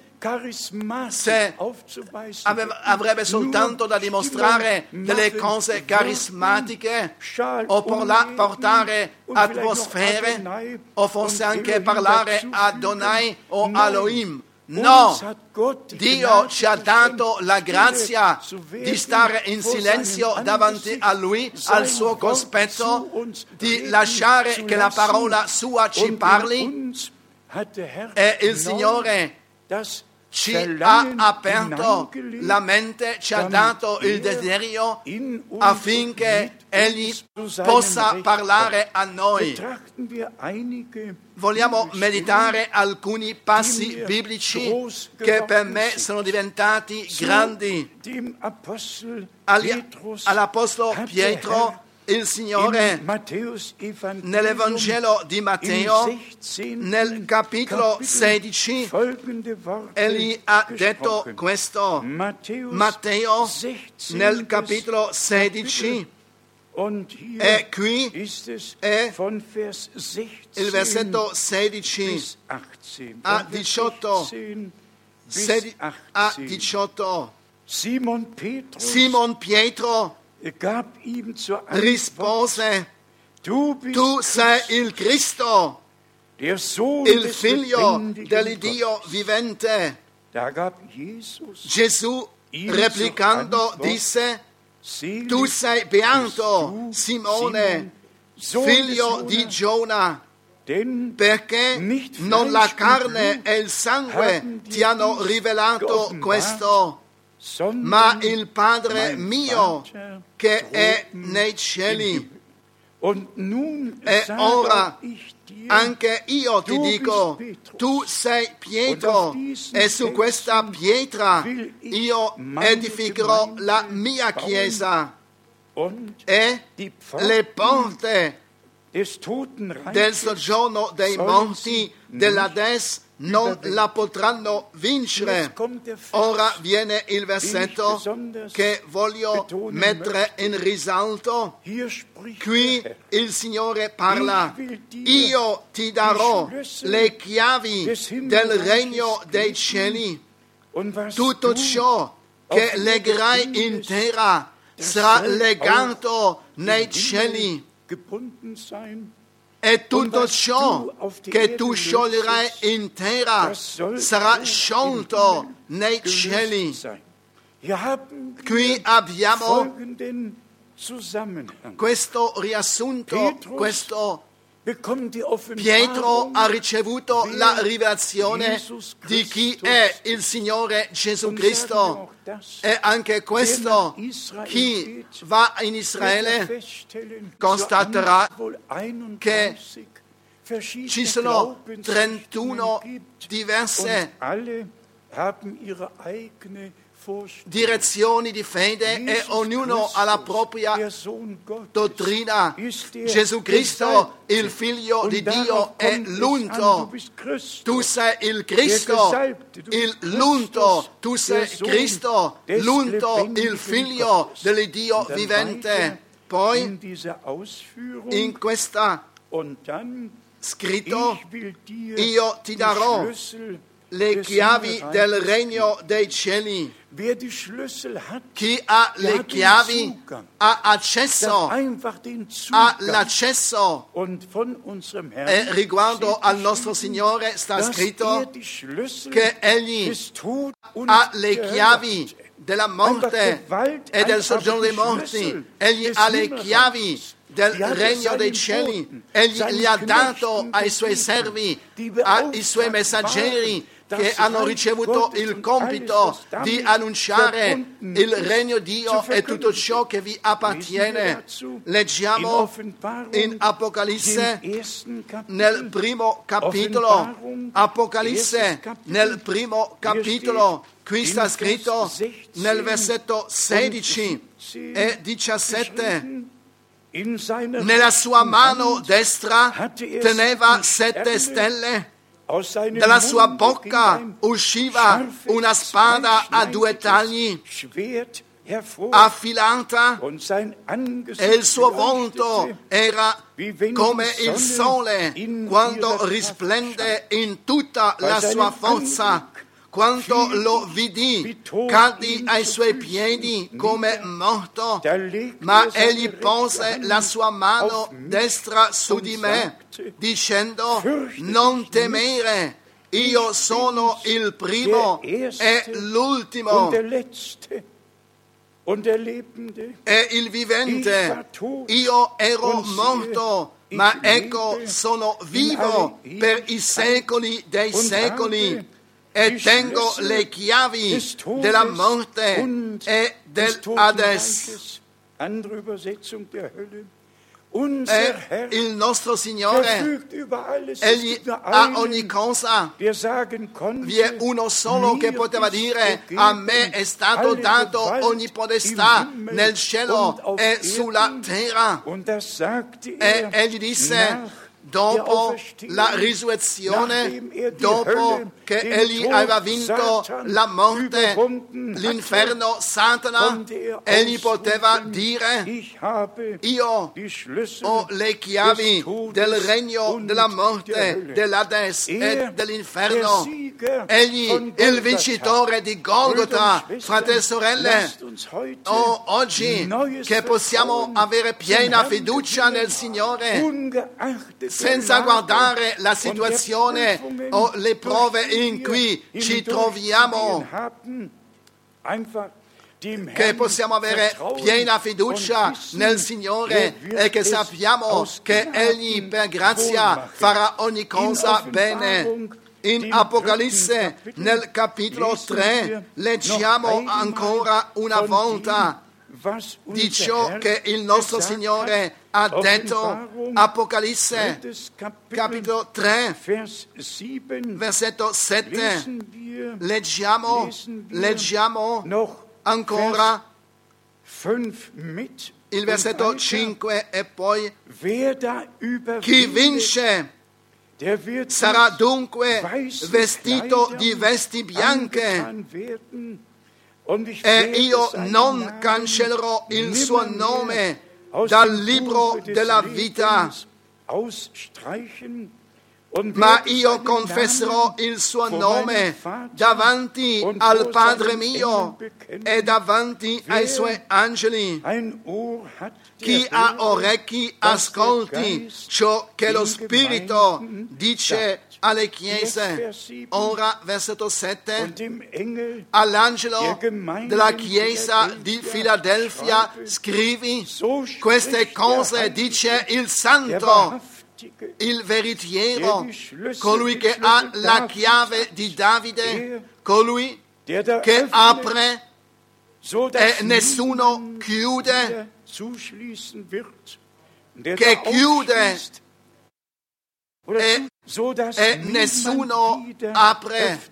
se avrebbe soltanto da dimostrare delle cose carismatiche o portare atmosfere, o forse anche parlare a Adonai o Elohim. No, Dio ci ha dato la grazia di stare in silenzio davanti a Lui, al suo cospetto, di lasciare che la parola sua ci parli, e il Signore ci ha aperto la mente, ci ha dato il desiderio affinché Egli possa parlare a noi. Vogliamo meditare alcuni passi biblici che per me sono diventati grandi. Agli, all'Apostolo Pietro il Signore nell'Evangelo di Matteo, nel capitolo sedici, egli ha detto questo. Matteo, nel capitolo sedici, e qui è il versetto sedici a diciotto. sedici a diciotto. Simon Petrus Simon Pietro rispose: Tu sei il Cristo, il figlio dell'Iddio vivente. Gesù replicando disse: Tu sei beato, Simone, figlio di Giona, perché non la carne e il sangue ti hanno rivelato questo, ma il Padre mio che è nei cieli. E ora anche io ti dico, tu sei Pietro, e su questa pietra io edificherò la mia chiesa, e le porte del soggiorno dei morti dell'Ades non la potranno vincere. Ora viene il versetto che voglio mettere in risalto. Qui il Signore parla: io ti darò le chiavi del regno dei cieli. Tutto ciò che legherai in terra sarà legato nei cieli, e tutto ciò che tu scioglierai in terra sarà sciolto nei cieli. Qui abbiamo questo riassunto, questo Pietro ha ricevuto la rivelazione di chi è il Signore Gesù Cristo, e anche questo chi va in Israele constaterà che ci sono trentuno diverse direzioni di fede e ognuno ha la propria dottrina. Gesù Cristo, il Figlio di Dio, è l'unto. Tu sei il Cristo, il l'unto. Tu sei Cristo, l'unto, il Figlio dell'Iddio vivente. Poi in questa scritto: io ti darò le chiavi del regno dei cieli. Chi ha le chiavi ha accesso, ha l'accesso. E riguardo al nostro Signore sta scritto che Egli ha le chiavi della morte e del soggiorno dei morti. Egli ha le chiavi del regno dei cieli. Egli li ha dato ai suoi servi, ai suoi messaggeri, che hanno ricevuto il compito di annunciare il regno di Dio e tutto ciò che vi appartiene. Leggiamo in Apocalisse nel primo capitolo, Apocalisse nel primo capitolo, qui sta scritto nel versetto sedici e diciassette: nella sua mano destra teneva sette stelle, dalla sua bocca usciva una spada a due tagli affilata, e il suo volto era come il sole quando risplende in tutta la sua forza. Quando lo vidi, caddi ai suoi piedi come morto, ma egli pose la sua mano destra su di me, dicendo: non temere, io sono il primo e l'ultimo e il vivente. Io ero morto, ma ecco sono vivo per i secoli dei secoli, e tengo le chiavi della morte e del Hades. E il nostro Signore, Egli ha ogni cosa. Vi è uno solo che poteva dire: a me è stato dato ogni potestà nel cielo e sulla terra. E Egli disse, dopo la risurrezione, dopo che Egli aveva vinto la morte, l'inferno, Satana, Egli poteva dire: io ho le chiavi del regno della morte, dell'Ades e dell'inferno. Egli, il vincitore di Golgota. Fratelli e sorelle, oh, oggi che possiamo avere piena fiducia nel Signore, senza guardare la situazione o le prove in cui ci troviamo, che possiamo avere piena fiducia nel Signore e che sappiamo che Egli per grazia farà ogni cosa bene. In Apocalisse, nel capitolo tre, leggiamo ancora una volta di ciò che il nostro Signore ha detto. Apocalisse, capitolo tre, versetto sette, leggiamo, leggiamo ancora il versetto cinque e poi: chi vince sarà dunque vestito di vesti bianche, e io non cancellerò il suo nome dal libro della vita, ma io confesserò il suo nome davanti al Padre mio e davanti ai suoi angeli. Chi ha orecchi ascolti ciò che lo Spirito dice alle chiese. Ora, versetto sette, all'angelo della chiesa di Filadelfia scrivi: queste cose dice il Santo, il veritiero, colui che ha la chiave di Davide, colui che apre e nessuno chiude, che chiude e, e nessuno apre.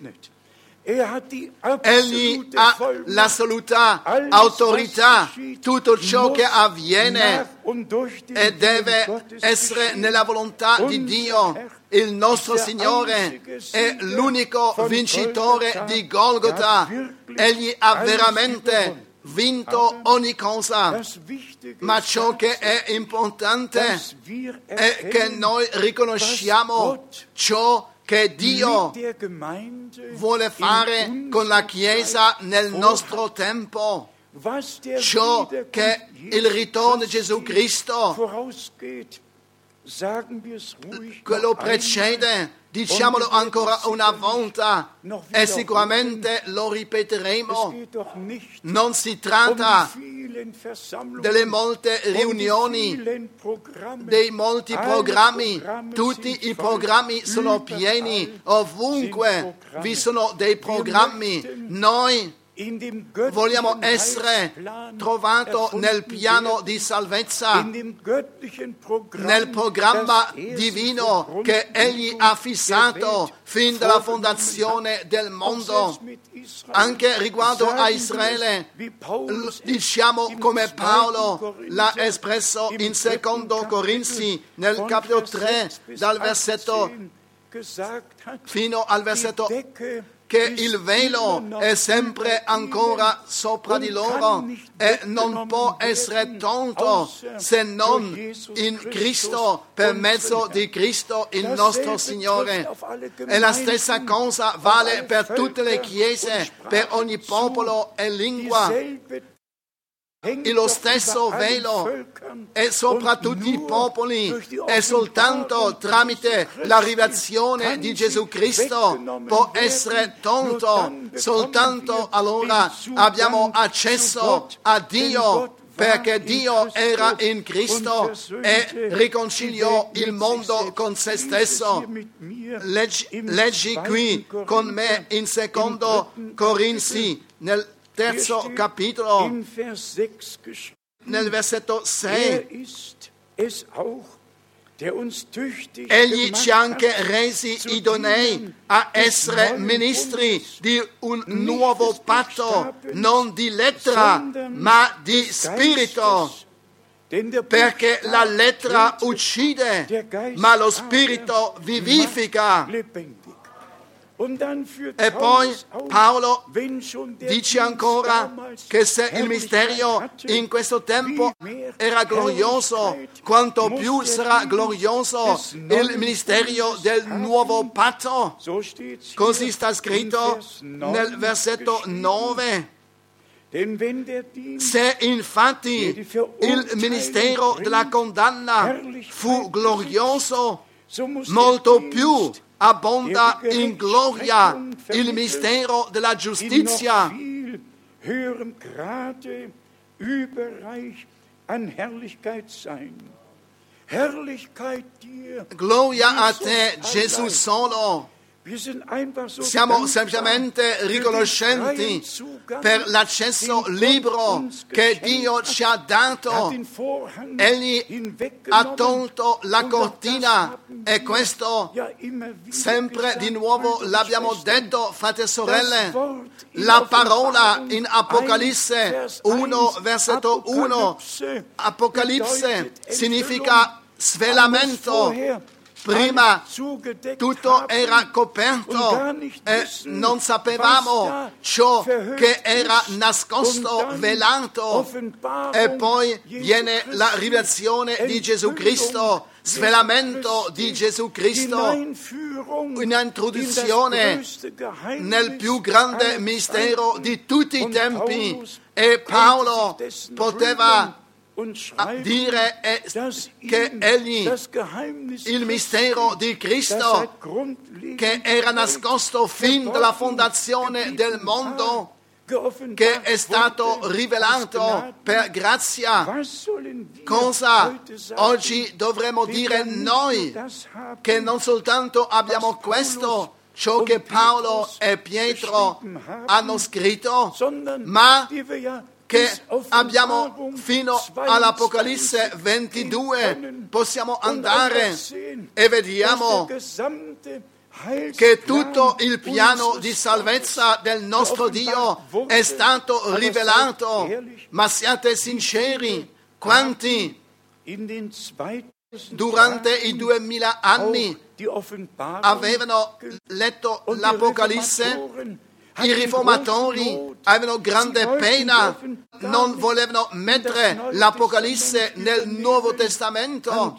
Egli ha l'assoluta autorità. Tutto ciò che avviene e deve essere nella volontà di Dio. Il nostro Signore è l'unico vincitore di Golgota. Egli ha veramente vinto ogni cosa, ma ciò che è importante è che noi riconosciamo ciò che Dio vuole fare con la Chiesa nel nostro tempo, ciò che il ritorno di Gesù Cristo quello precede. Diciamolo ancora una volta e sicuramente lo ripeteremo. Non si tratta delle molte riunioni, dei molti programmi. Tutti i programmi sono pieni, ovunque vi sono dei programmi. Noi vogliamo essere trovati nel piano di salvezza, nel programma divino che Egli ha fissato fin dalla fondazione del mondo. Anche riguardo a Israele, diciamo come Paolo l'ha espresso in secondo Corinzi, nel capitolo tre, dal versetto fino al versetto che il velo è sempre ancora sopra di loro e non può essere tolto se non in Cristo, per mezzo di Cristo il nostro Signore. E la stessa cosa vale per tutte le chiese, per ogni popolo e lingua. E lo stesso velo è sopra tutti i popoli e soltanto tramite la rivelazione di Gesù Cristo può essere tolto. Soltanto allora abbiamo accesso a Dio, perché Dio era in Cristo e riconciliò il mondo con se stesso. Leggi, leggi qui con me in secondo Corinzi, nel terzo capitolo, nel versetto sei, Egli ci ha anche resi idonei a essere ministri di un nuovo patto, non di lettera, ma di spirito. Perché la lettera uccide, ma lo spirito vivifica. E poi Paolo dice ancora che se il mistero in questo tempo era glorioso, quanto più sarà glorioso il mistero del nuovo patto. Così sta scritto nel versetto nove. Se infatti il ministero della condanna fu glorioso, molto più abbonda in gloria il mistero della giustizia. Gloria a te, Gesù solo. Siamo semplicemente riconoscenti per l'accesso libero che Dio ci ha dato. Egli ha tolto la cortina e questo sempre di nuovo l'abbiamo detto, fratelli e sorelle. La parola in Apocalisse uno, versetto uno, Apocalisse significa svelamento. Prima tutto era coperto e non sapevamo ciò che era nascosto, velato, e poi viene la rivelazione di Gesù Cristo, svelamento di Gesù Cristo, un'introduzione nel più grande mistero di tutti i tempi, e Paolo poteva a dire è che egli, il mistero di Cristo che era nascosto fin dalla fondazione del mondo, che è stato rivelato per grazia. Cosa oggi dovremmo dire noi, che non soltanto abbiamo questo, ciò che Paolo e Pietro hanno scritto, ma che abbiamo fino all'Apocalisse ventidue, possiamo andare e vediamo che tutto il piano di salvezza del nostro Dio è stato rivelato. Ma siate sinceri, quanti durante i duemila anni avevano letto l'Apocalisse? I riformatori avevano grande pena, non volevano mettere l'Apocalisse nel Nuovo Testamento,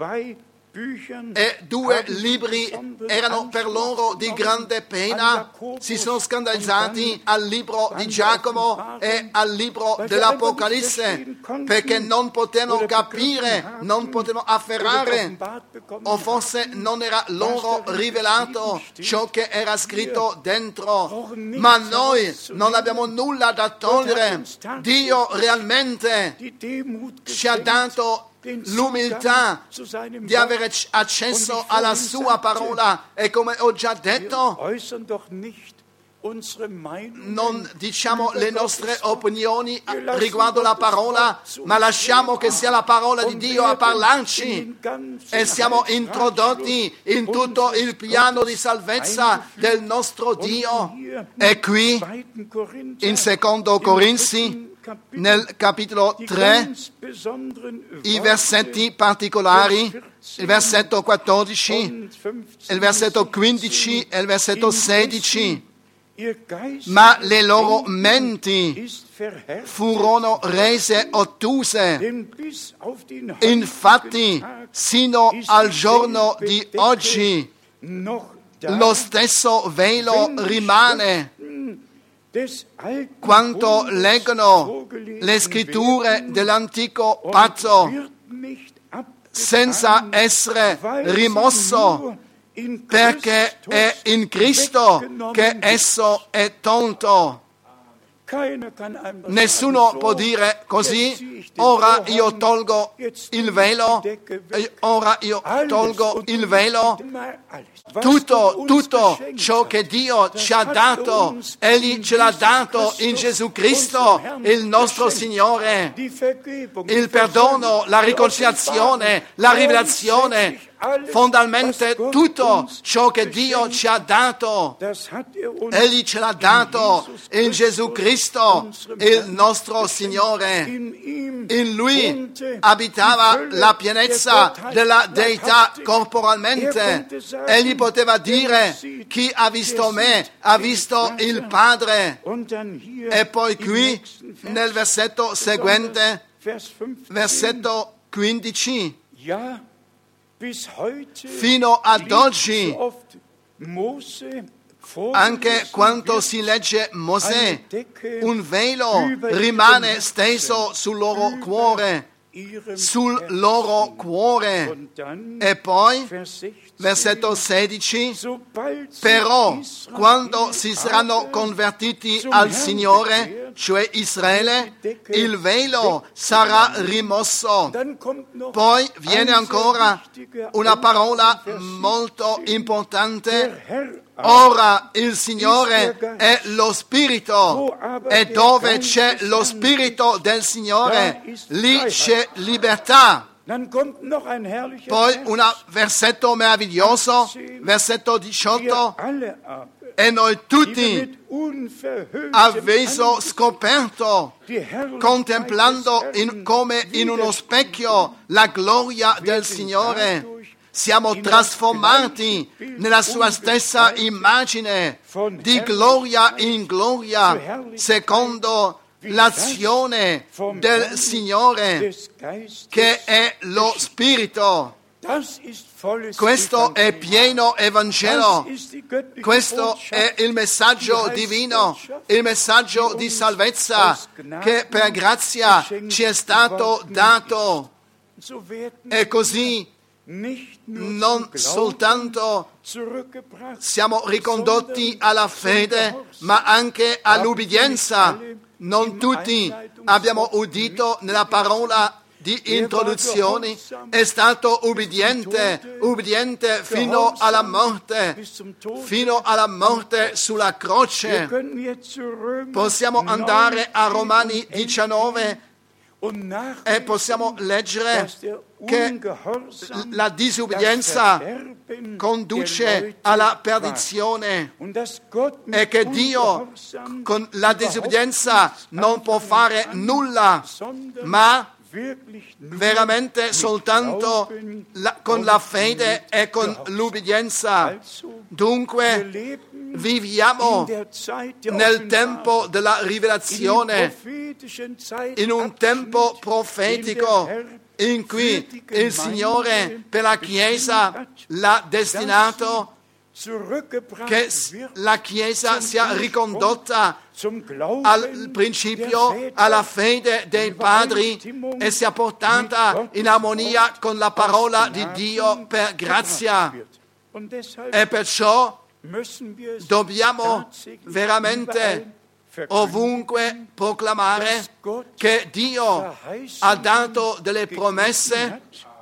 e due libri erano per loro di grande pena. Si sono scandalizzati al libro di Giacomo e al libro dell'Apocalisse, perché non potevano capire, non potevano afferrare, o forse non era loro rivelato ciò che era scritto dentro. Ma noi non abbiamo nulla da togliere. Dio realmente ci ha dato l'umiltà di avere accesso alla sua parola, e come ho già detto, non diciamo le nostre opinioni riguardo la parola, ma lasciamo che sia la parola di Dio a parlarci, e siamo introdotti in tutto il piano di salvezza del nostro Dio. E qui in secondo Corinzi, nel capitolo tre, i versetti particolari, il versetto quattordici, il versetto quindici e il versetto sedici. Ma le loro menti furono rese ottuse. Infatti, sino al giorno di oggi, lo stesso velo rimane. Quando leggono le scritture dell'antico patto, senza essere rimosso, perché è in Cristo che esso è tolto. Nessuno può dire così, ora io tolgo il velo, ora io tolgo il velo. Tutto, tutto ciò che Dio ci ha dato, Egli ce l'ha dato in Gesù Cristo, il nostro Signore. Il perdono, la riconciliazione, la rivelazione, fondamentalmente tutto ciò che Dio ci ha dato, Egli ce l'ha dato in Gesù Cristo, il nostro Signore. In Lui abitava la pienezza della Deità corporalmente. Egli poteva dire: chi ha visto me ha visto il Padre. E poi qui nel versetto seguente, versetto quindici, fino ad oggi, anche quando si legge Mosè, un velo rimane steso sul loro cuore, sul loro cuore. E poi, versetto sedici, però quando si saranno convertiti al Signore, cioè Israele, il velo sarà rimosso. Poi viene ancora una parola molto importante. Ora il Signore è lo Spirito, e dove c'è lo Spirito del Signore, lì c'è libertà. Poi un versetto meraviglioso, versetto diciotto, e noi tutti avendo scoperto, contemplando in, come in uno specchio la gloria del Signore, siamo trasformati nella sua stessa immagine, di gloria in gloria, secondo l'azione del Signore, che è lo Spirito. Questo è pieno Evangelo, questo è il messaggio divino, il messaggio di salvezza che per grazia ci è stato dato. E così non soltanto siamo ricondotti alla fede, ma anche all'ubbidienza. Non tutti abbiamo udito nella parola di introduzione, è stato ubbidiente, ubbidiente fino alla morte, fino alla morte sulla croce. Possiamo andare a Romani diciannove e possiamo leggere che la disubbidienza conduce alla perdizione e che Dio con la disubbidienza non può fare nulla, ma veramente soltanto la, con la fede e con l'ubbidienza. Dunque viviamo nel tempo della rivelazione, in un tempo profetico in cui il Signore per la Chiesa l'ha destinato, che la Chiesa sia ricondotta al principio, alla fede dei padri e sia portata in armonia con la parola di Dio per grazia. E perciò dobbiamo veramente ovunque proclamare che Dio ha dato delle promesse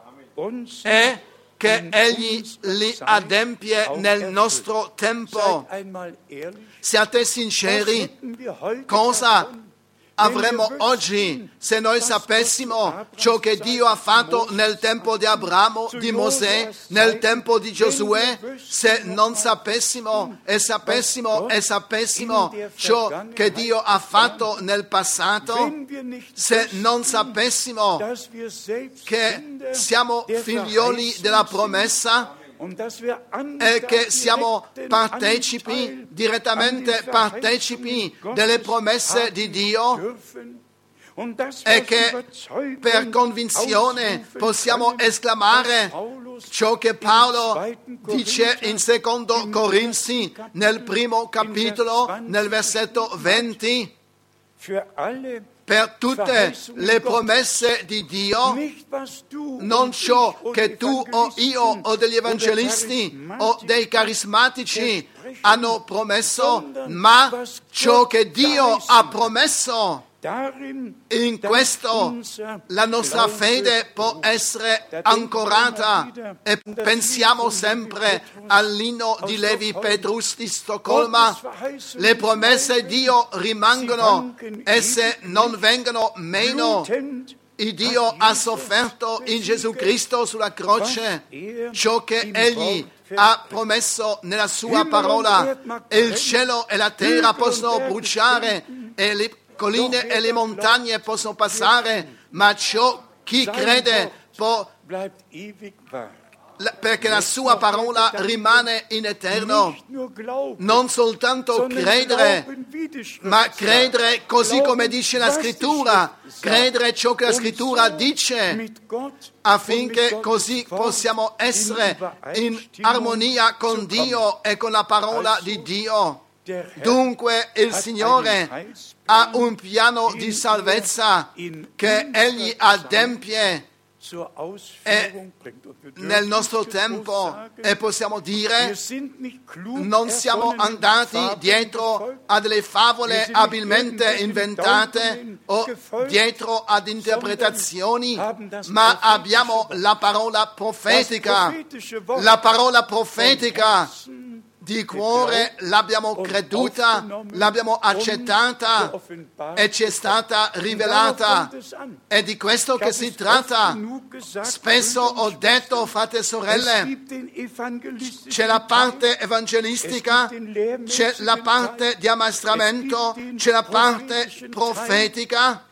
e che Egli li adempie nel nostro tempo. Siate sinceri, cosa avremmo oggi se noi sapessimo ciò che Dio ha fatto nel tempo di Abramo, di Mosè, nel tempo di Giosuè, se non sapessimo e sapessimo e sapessimo ciò che Dio ha fatto nel passato, se non sapessimo che siamo figlioli della promessa e che siamo partecipi, direttamente partecipi delle promesse di Dio, e che per convinzione possiamo esclamare ciò che Paolo dice in secondo Corinzi nel primo capitolo, nel versetto venti, per tutte le promesse di Dio, non ciò che tu o io o degli evangelisti o dei carismatici hanno promesso, ma ciò che Dio ha promesso. In questo la nostra fede può essere ancorata e pensiamo sempre all'inno di Levi Petrus di Stoccolma. Le promesse di Dio rimangono, esse non vengono meno. Il Dio ha sofferto in Gesù Cristo sulla croce ciò che Egli ha promesso nella sua parola. Il cielo e la terra possono bruciare e le colline e le montagne possono passare, ma ciò chi crede può, perché la sua parola rimane in eterno. Non soltanto credere, ma credere così come dice la Scrittura, credere ciò che la Scrittura dice, affinché così possiamo essere in armonia con Dio e con la parola di Dio. Dunque il Signore ha un piano di salvezza che Egli adempie e nel nostro tempo, e possiamo dire, non siamo andati dietro a delle favole abilmente inventate o dietro ad interpretazioni, ma abbiamo la parola profetica, la parola profetica. Di cuore l'abbiamo creduta, l'abbiamo accettata e ci è stata rivelata. È di questo che si tratta. Spesso ho detto, fratelli e sorelle, c'è la parte evangelistica, c'è la parte di ammaestramento, c'è la parte profetica.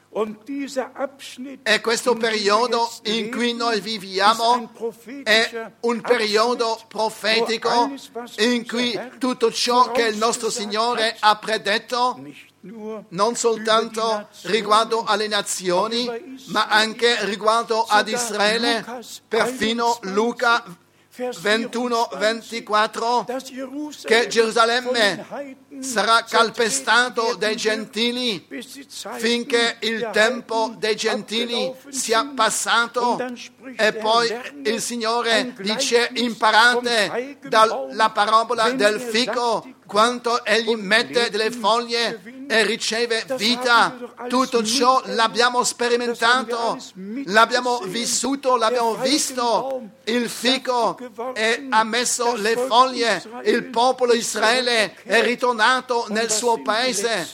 E questo periodo in cui noi viviamo è un periodo profetico in cui tutto ciò che il nostro Signore ha predetto, non soltanto riguardo alle nazioni, ma anche riguardo ad Israele, perfino Luca ventuno ventiquattro, che Gerusalemme sarà calpestato dai gentili finché il tempo dei gentili sia passato. E poi il Signore dice: imparate dalla parabola del fico quanto egli mette delle foglie e riceve vita. Tutto ciò l'abbiamo sperimentato, l'abbiamo vissuto, l'abbiamo visto. Il fico è, ha messo le foglie, il popolo Israele è ritornato nel suo paese.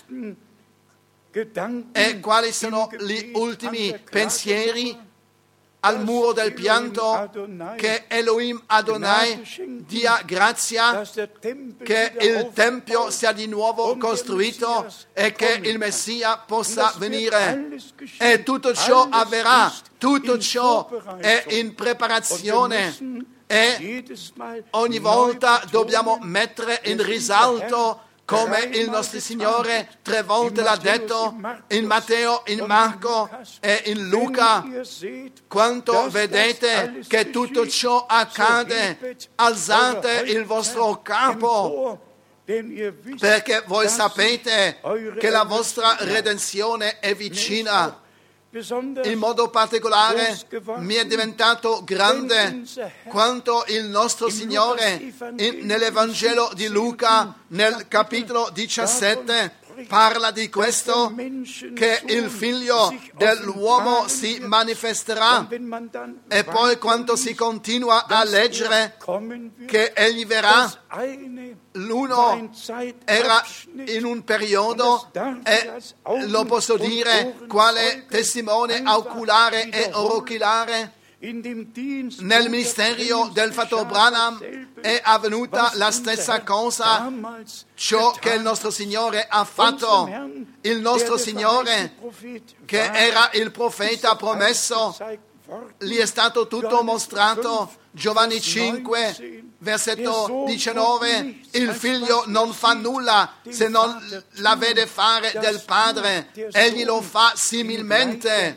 E quali sono gli ultimi pensieri? Al muro del pianto, che Elohim Adonai dia grazia, che il Tempio sia di nuovo costruito e che il Messia possa venire. E tutto ciò avverrà, tutto ciò è in preparazione e ogni volta dobbiamo mettere in risalto, come il nostro Signore tre volte l'ha detto in Matteo, in Marco e in Luca, quanto vedete che tutto ciò accade, alzate il vostro capo, perché voi sapete che la vostra redenzione è vicina. In modo particolare mi è diventato grande quanto il nostro Signore in, nell'Evangelo di Luca, nel capitolo diciassette, parla di questo, che il figlio dell'uomo si manifesterà. E poi quando si continua a leggere che egli verrà, l'uno era in un periodo, e lo posso dire quale testimone oculare e oracolare. Nel ministero del fratello Branham è avvenuta la stessa cosa, ciò che il nostro Signore ha fatto. Il nostro Signore, che era il profeta promesso, gli è stato tutto mostrato. Giovanni cinque, versetto diciannove, il figlio non fa nulla se non la vede fare del padre, egli lo fa similmente.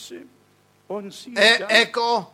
E ecco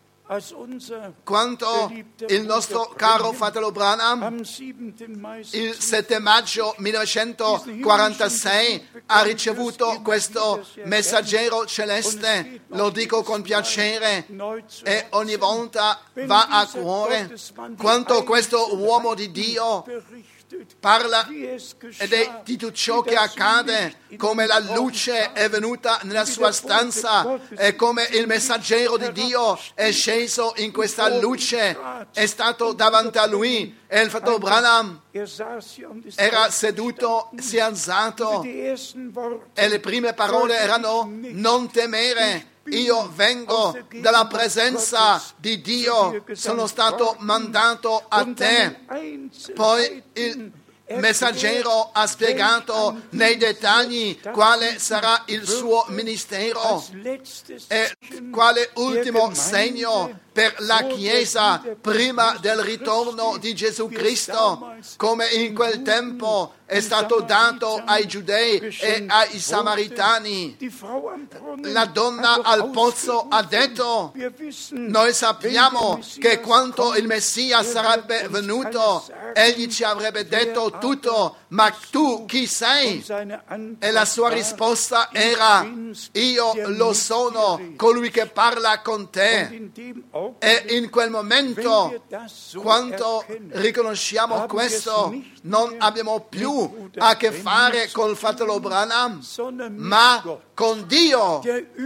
quanto il nostro caro fratello Branham il sette maggio millenovecentoquarantasei ha ricevuto questo messaggero celeste. Lo dico con piacere e ogni volta va a cuore quanto questo uomo di Dio parla di tutto ciò che accade, come la luce è venuta nella sua stanza e come il messaggero di Dio è sceso in questa luce, è stato davanti a lui e il fratello Branham era seduto, si è alzato e le prime parole erano: non temere, io vengo dalla presenza di Dio, sono stato mandato a te. Poi il messaggero ha spiegato nei dettagli quale sarà il suo ministero e quale ultimo segno per la Chiesa prima del ritorno di Gesù Cristo, come in quel tempo è stato dato ai Giudei e ai Samaritani. La donna al pozzo ha detto: noi sappiamo che quando il Messia sarebbe venuto, egli ci avrebbe detto tutto, ma tu chi sei? E la sua risposta era: io lo sono, colui che parla con te. E in quel momento, quando riconosciamo questo, non abbiamo più a che fare col fratello Branham, ma con Dio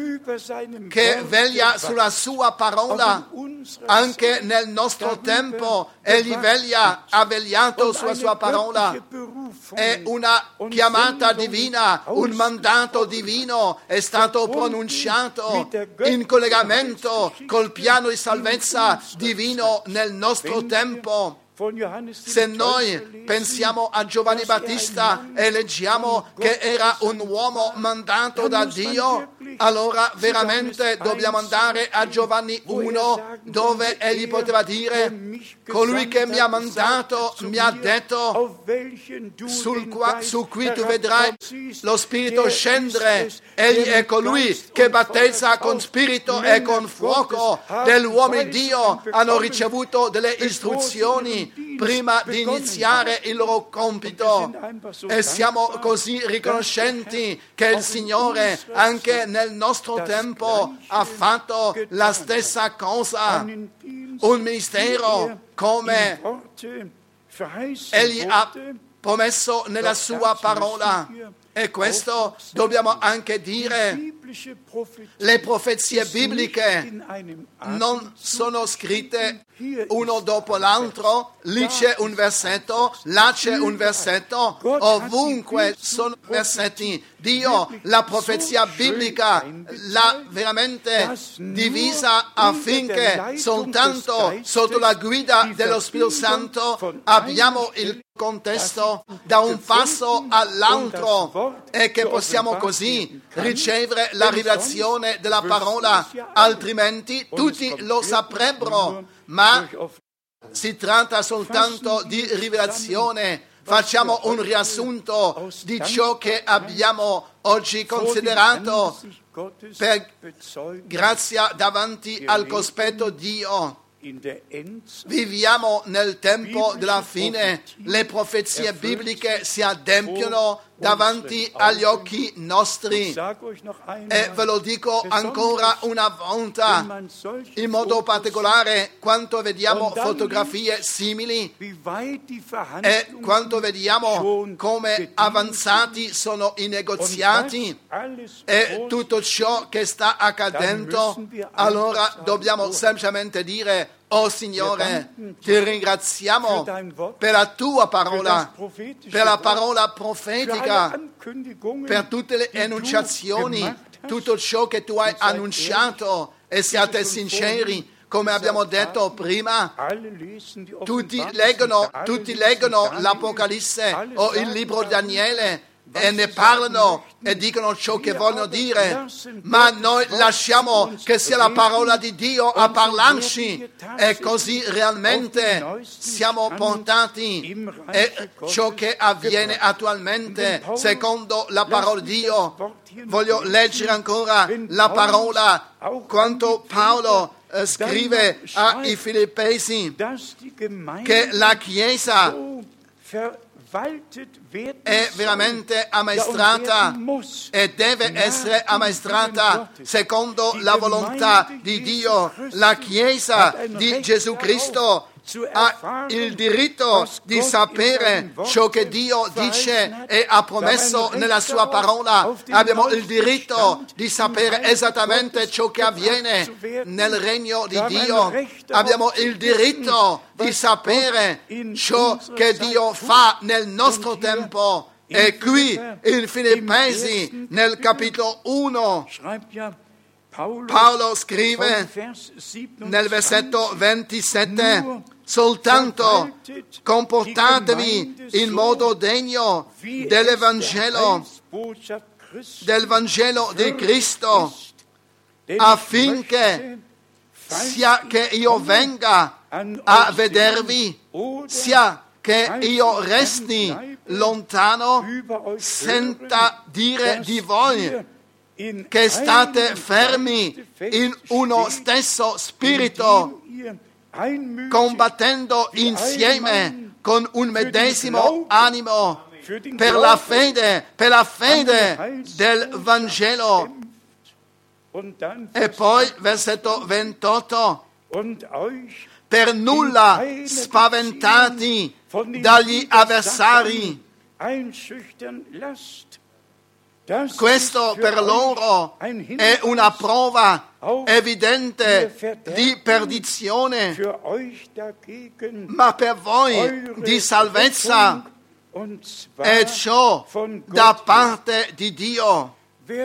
che veglia sulla sua parola. Anche nel nostro tempo egli veglia, ha vegliato sulla sua parola. È una chiamata divina, un mandato divino è stato pronunciato in collegamento col piano di salvezza divino nel nostro tempo. Se noi pensiamo a Giovanni Battista e leggiamo che era un uomo mandato da Dio, allora veramente dobbiamo andare a Giovanni uno, dove egli poteva dire: colui che mi ha mandato mi ha detto, sul qua, su cui tu vedrai lo Spirito scendere. Egli è colui che battezza con Spirito e con fuoco. Degli uomini di Dio hanno ricevuto delle istruzioni prima di iniziare il loro compito, e siamo così riconoscenti che il Signore anche nel nostro tempo ha fatto la stessa cosa, un ministero come egli ha promesso nella sua parola. E questo dobbiamo anche dire: le profezie bibliche non sono scritte uno dopo l'altro, lì c'è un versetto, là c'è un versetto, ovunque sono versetti. Dio la profezia biblica l'ha veramente divisa affinché soltanto sotto la guida dello Spirito Santo abbiamo il contesto da un passo all'altro e che possiamo così ricevere la rivelazione della parola, altrimenti tutti lo saprebbero, ma si tratta soltanto di rivelazione. Facciamo un riassunto di ciò che abbiamo oggi considerato per grazia davanti al cospetto Dio. Viviamo nel tempo della fine, le profezie bibliche si adempiono davanti agli occhi nostri, e ve lo dico ancora una volta, in modo particolare quando vediamo fotografie simili e quando vediamo come avanzati sono i negoziati e tutto ciò che sta accadendo, allora dobbiamo semplicemente dire: oh Signore, ti ringraziamo per la tua parola, per la parola profetica, per tutte le enunciazioni, tutto ciò che tu hai annunciato. E siate sinceri, come abbiamo detto prima, tutti leggono, tutti leggono l'Apocalisse o il libro di Daniele e ne parlano e dicono ciò che vogliono dire, ma noi lasciamo che sia la parola di Dio a parlarci, e così realmente siamo portati. E ciò che avviene attualmente secondo la parola di Dio. Voglio leggere ancora la parola quanto Paolo eh, scrive ai Filippesi, che la Chiesa è veramente ammaestrata e deve essere ammaestrata secondo la volontà di Dio. La Chiesa di Gesù Cristo ha il diritto di sapere ciò che Dio dice e ha promesso nella sua parola. Abbiamo il diritto di sapere esattamente ciò che avviene nel regno di Dio. Abbiamo il diritto di sapere ciò che Dio fa nel nostro tempo. E qui in Filippesi, nel capitolo uno, Paolo scrive nel versetto ventisette: soltanto comportatevi in modo degno dell'Evangelo, del Vangelo di Cristo, affinché sia che io venga a vedervi, sia che io resti lontano, senza dire di voi che state fermi in uno stesso spirito, combattendo insieme con un medesimo animo per la fede, per la fede del Vangelo. E poi versetto ventotto: per nulla spaventati dagli avversari. Questo per loro è una prova evidente di perdizione, ma per voi di salvezza, e ciò da parte di Dio.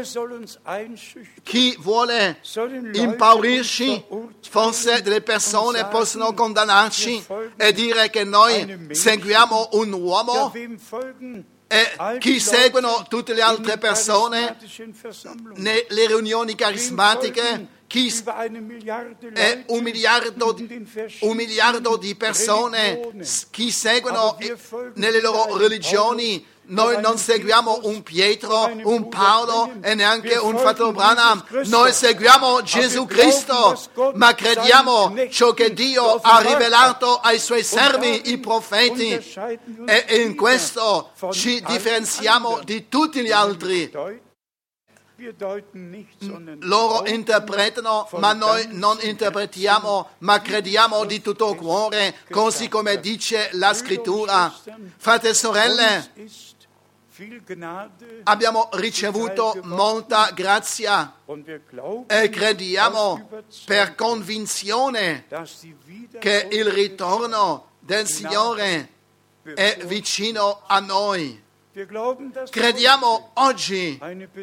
Chi vuole impaurirci? Forse delle persone possono condannarci e dire che noi seguiamo un uomo, e chi seguono tutte le altre persone nelle riunioni carismatiche, chi è un miliardo, un miliardo di persone, chi seguono nelle loro religioni. Noi non seguiamo un Pietro, un Paolo e neanche un fratello Branham. Noi seguiamo Gesù Cristo, ma crediamo ciò che Dio ha rivelato ai suoi servi, i profeti, e in questo ci differenziamo di tutti gli altri. Loro interpretano, ma noi non interpretiamo, ma crediamo di tutto cuore, così come dice la Scrittura. Fratelli e sorelle, abbiamo ricevuto molta grazia e crediamo per convinzione che il ritorno del Signore è vicino a noi. Crediamo oggi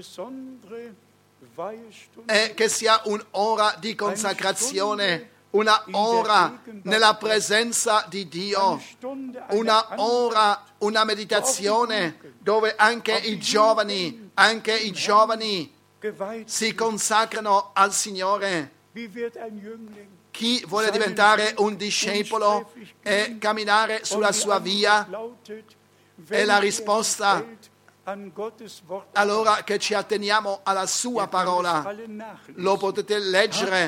e che sia un'ora di consacrazione, una ora nella presenza di Dio, una ora, una meditazione dove anche i giovani, anche i giovani si consacrano al Signore. Chi vuole diventare un discepolo e camminare sulla sua via? E la risposta: allora che ci atteniamo alla sua parola. Lo potete leggere.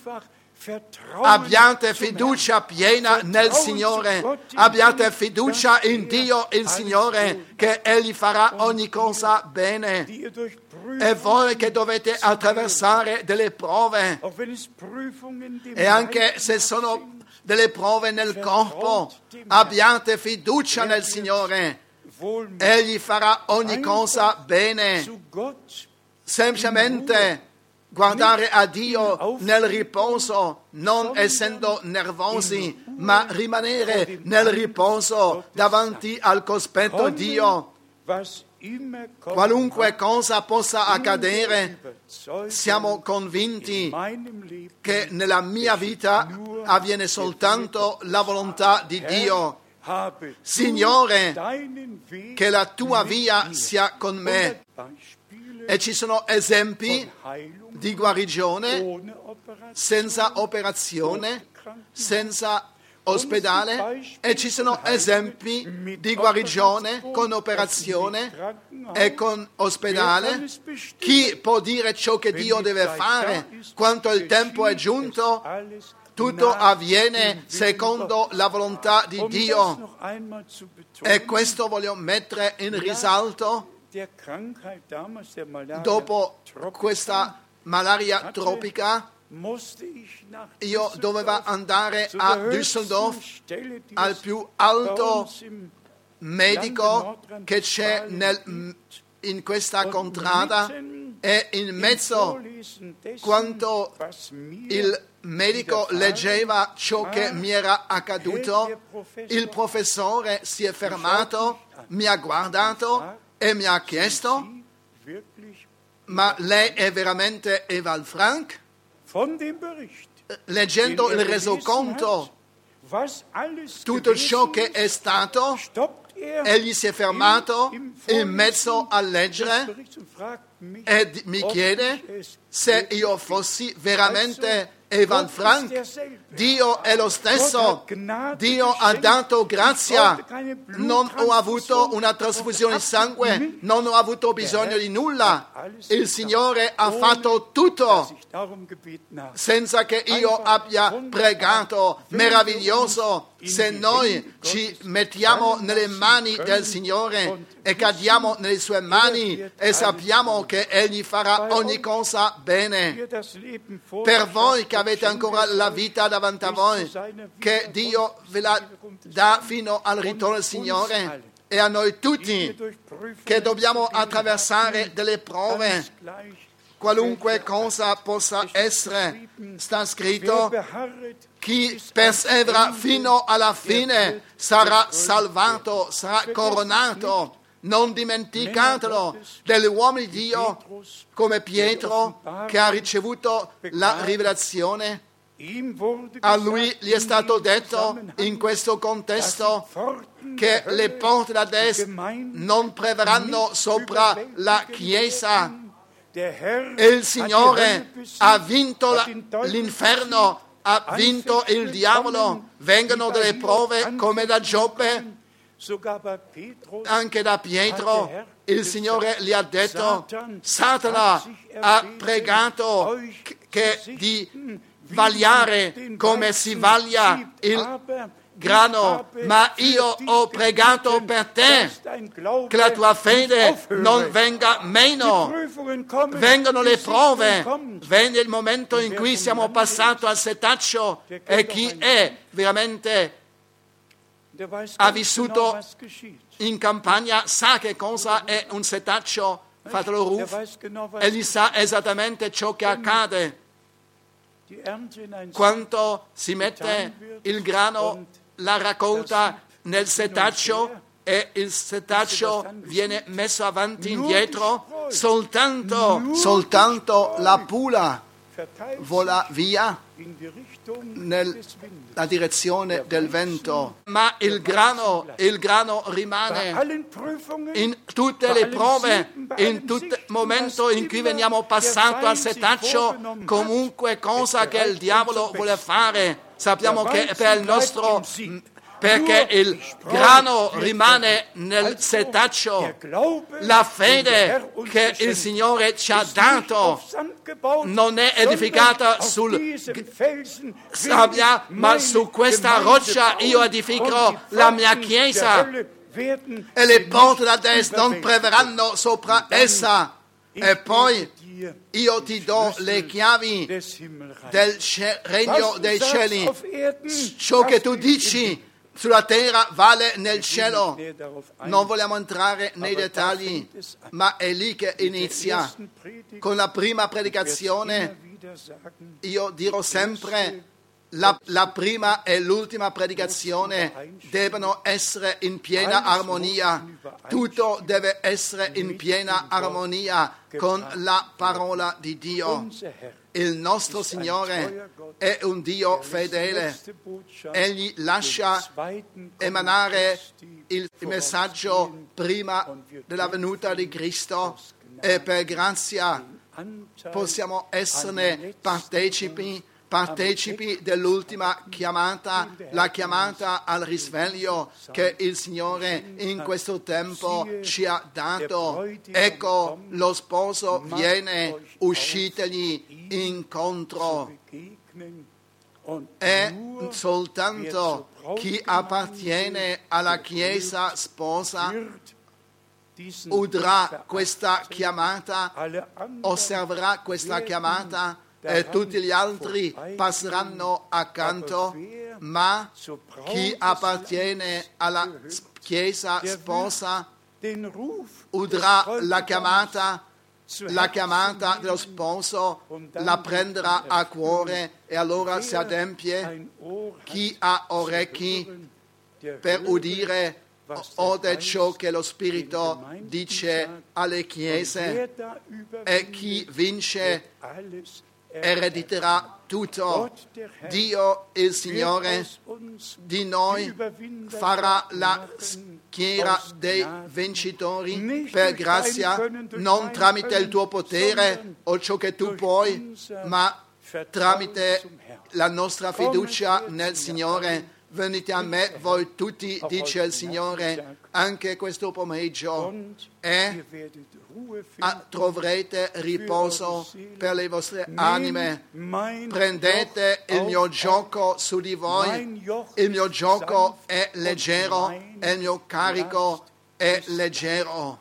Abbiate fiducia piena nel Signore, abbiate fiducia in Dio il Signore, che Egli farà ogni cosa bene. E voi che dovete attraversare delle prove, e anche se sono delle prove nel corpo, abbiate fiducia nel Signore, Egli farà ogni cosa bene. Semplicemente guardare a Dio nel riposo, non essendo nervosi, ma rimanere nel riposo davanti al cospetto di Dio. Qualunque cosa possa accadere, siamo convinti che nella mia vita avviene soltanto la volontà di Dio. Signore, che la tua via sia con me. E ci sono esempi di guarigione senza operazione, senza ospedale, e ci sono esempi di guarigione con operazione e con ospedale. Chi può dire ciò che Dio deve fare? Quando il tempo è giunto, tutto avviene secondo la volontà di Dio. E questo voglio mettere in risalto. Dopo questa malaria tropica, io dovevo andare a Düsseldorf al più alto medico che c'è nel, in questa contrada, e in mezzo, quando il medico leggeva ciò che mi era accaduto, il professore si è fermato, mi ha guardato e mi ha chiesto: ma lei è veramente Ewald Frank? Leggendo il resoconto, tutto ciò che è stato, egli si è fermato in mezzo a leggere e mi chiede se io fossi veramente Ewald Frank. Dio è lo stesso, Dio ha dato grazia, non ho avuto una trasfusione di sangue, non ho avuto bisogno di nulla, il Signore ha fatto tutto senza che io abbia pregato. Meraviglioso se noi ci mettiamo nelle mani del Signore e cadiamo nelle sue mani e sappiamo che Egli farà ogni cosa bene. Per voi che avete ancora la vita davanti a voi, che Dio ve la dà fino al ritorno del Signore, e a noi tutti che dobbiamo attraversare delle prove, qualunque cosa possa essere. Sta scritto: chi persevera fino alla fine sarà salvato, sarà coronato. Non dimenticatelo degli uomini di Dio come Pietro, che ha ricevuto la rivelazione. A lui gli è stato detto in questo contesto che le porte d'Ades non prevarranno sopra la Chiesa. E il Signore ha vinto l'inferno, ha vinto il diavolo. Vengono delle prove come da Giobbe. Anche da Pietro il Signore gli ha detto: Satana ha pregato che di vagliare come si vaglia il grano, ma io ho pregato per te che la tua fede non venga meno. Vengono le prove, viene il momento in cui siamo passati al setaccio, e chi è veramente ha vissuto in campagna sa che cosa è un setaccio. Fratello Ruf, egli sa esattamente ciò che accade quando si mette il grano, la raccolta nel setaccio, e il setaccio viene messo avanti e indietro. Soltanto, soltanto la pula vola via nella direzione del vento, ma il grano, il grano rimane. In tutte le prove, in tutto il momento in cui veniamo passati al setaccio, comunque cosa che il diavolo vuole fare, sappiamo che è per il nostro, perché il grano rimane nel setaccio. La fede che il Signore ci ha dato non è edificata sul sabbia, ma su questa roccia io edificherò la mia chiesa, e le porte d'Ades non prevarranno sopra essa. E poi io ti do le chiavi del regno dei cieli. Ciò che tu dici sulla terra vale nel cielo. Non vogliamo entrare nei dettagli, ma è lì che inizia. Con la prima predicazione, io dirò sempre, la, la prima e l'ultima predicazione devono essere in piena armonia. Tutto deve essere in piena armonia con la parola di Dio. Il nostro Signore è un Dio fedele. Egli lascia emanare il messaggio prima della venuta di Cristo, e per grazia possiamo esserne partecipi, partecipi dell'ultima chiamata, la chiamata al risveglio che il Signore in questo tempo ci ha dato. Ecco, lo sposo viene, uscitegli incontro. È soltanto chi appartiene alla Chiesa sposa udrà questa chiamata, osserverà questa chiamata, e tutti gli altri passeranno accanto, ma chi appartiene alla Chiesa sposa udrà la chiamata, la chiamata dello sposo, la prenderà a cuore e allora si adempie. Chi ha orecchi per udire ode ciò che lo Spirito dice alle chiese, e chi vince erediterà tutto. Dio, il Signore, di noi farà la schiera dei vincitori per grazia, non tramite il tuo potere o ciò che tu puoi, ma tramite la nostra fiducia nel Signore. Venite a me voi tutti, dice il Signore, anche questo pomeriggio, e troverete riposo per le vostre anime. Prendete il mio gioco su di voi, il mio gioco è leggero e il mio carico è leggero.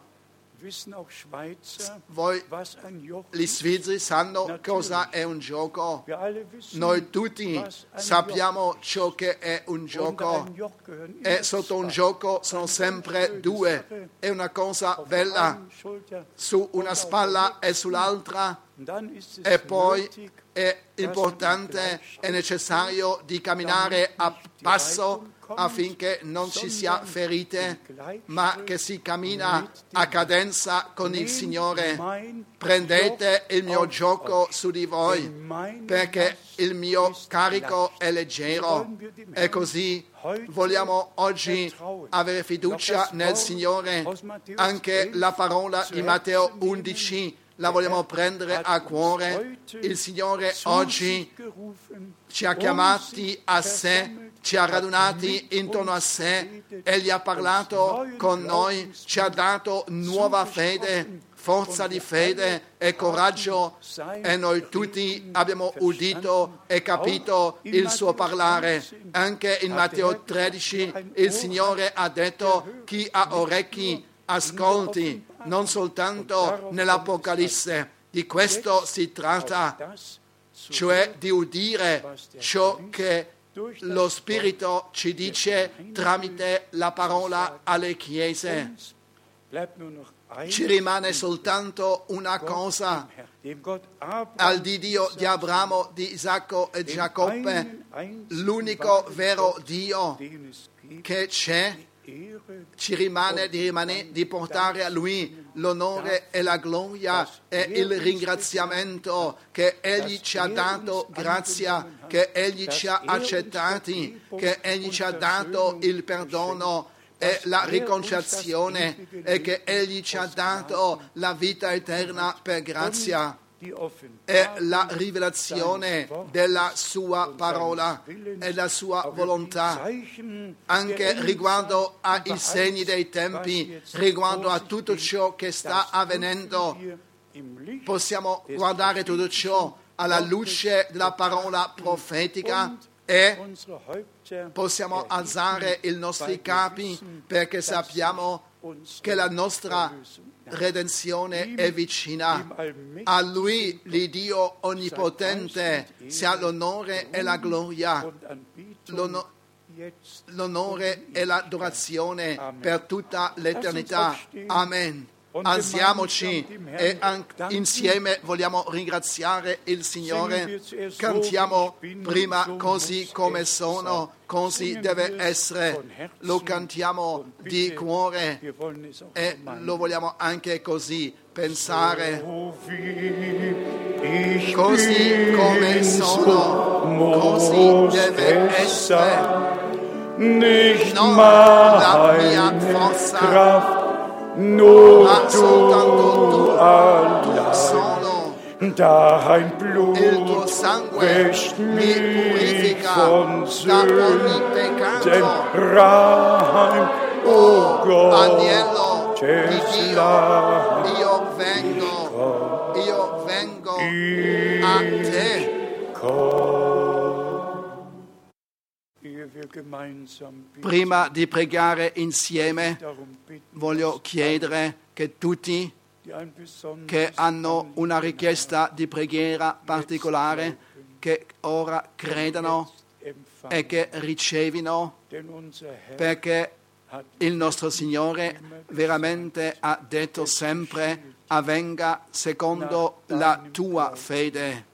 Voi, gli svizzeri, sanno cosa è un gioco. Noi tutti sappiamo ciò che è un gioco. E sotto un gioco sono sempre due. È una cosa bella su una spalla e sull'altra. E poi è importante e necessario di camminare a passo affinché non ci sia ferite, ma che si cammina a cadenza con il Signore. Prendete il mio gioco su di voi, perché il mio carico è leggero. E così vogliamo oggi avere fiducia nel Signore. Anche la parola di Matteo undici la vogliamo prendere a cuore. Il Signore oggi ci ha chiamati a sé, ci ha radunati intorno a sé, Egli ha parlato con noi, ci ha dato nuova fede, forza di fede e coraggio, e noi tutti abbiamo udito e capito il suo parlare. Anche in Matteo tredici il Signore ha detto: chi ha orecchi ascolti, non soltanto nell'Apocalisse. Di questo si tratta, cioè di udire ciò che lo Spirito ci dice tramite la parola alle chiese. Ci rimane soltanto una cosa: al di Dio di Abramo, di Isacco e Giacobbe, l'unico vero Dio che c'è, ci rimane di, rimane di portare a Lui l'onore e la gloria e il ringraziamento che Egli ci ha dato grazia, che Egli ci ha accettati, che Egli ci ha dato il perdono e la riconciliazione, e che Egli ci ha dato la vita eterna per grazia. È la rivelazione della sua parola e della sua volontà, anche riguardo ai segni dei tempi, riguardo a tutto ciò che sta avvenendo. Possiamo guardare tutto ciò alla luce della parola profetica e possiamo alzare i nostri capi, perché sappiamo che la nostra redenzione è vicina. A Lui, l'Iddio onnipotente, sia l'onore e la gloria, l'ono- l'onore e l'adorazione per tutta l'eternità. Amen. Alziamoci e insieme vogliamo ringraziare il Signore. Cantiamo prima così come sono, così deve essere. Lo cantiamo di cuore e lo vogliamo anche così pensare. Così come sono, così deve essere. Non la mia forza, nur soltanto du tu, allein. solo. Dein Blut Il tuo sangue wäscht mi mich purifica von da ogni Sünden peccato. rein. O Oh, Gott, agnello di des Dio, Lammes, io vengo, io vengo a te. ehe wir gemeinsam beten, Prima di pregare insieme, darum bitten, voglio chiedere che tutti che hanno una richiesta di preghiera particolare, che ora credano e che ricevino, perché il nostro Signore veramente ha detto sempre: avvenga secondo la tua fede.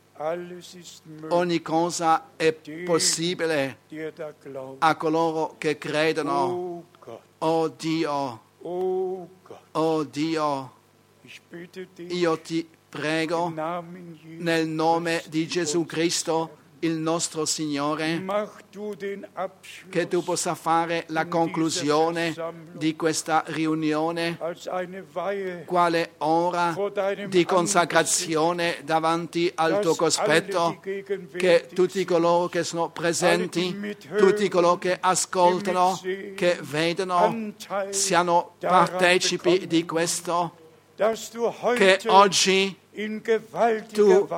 Ogni cosa è possibile a coloro che credono. Oh Dio, oh Dio, io ti prego nel nome di Gesù Cristo, il nostro Signore, che tu possa fare la conclusione di questa riunione quale ora di consacrazione davanti al tuo cospetto, che tutti coloro che sono presenti, tutti coloro che ascoltano, che vedono, siano partecipi di questo, che oggi tu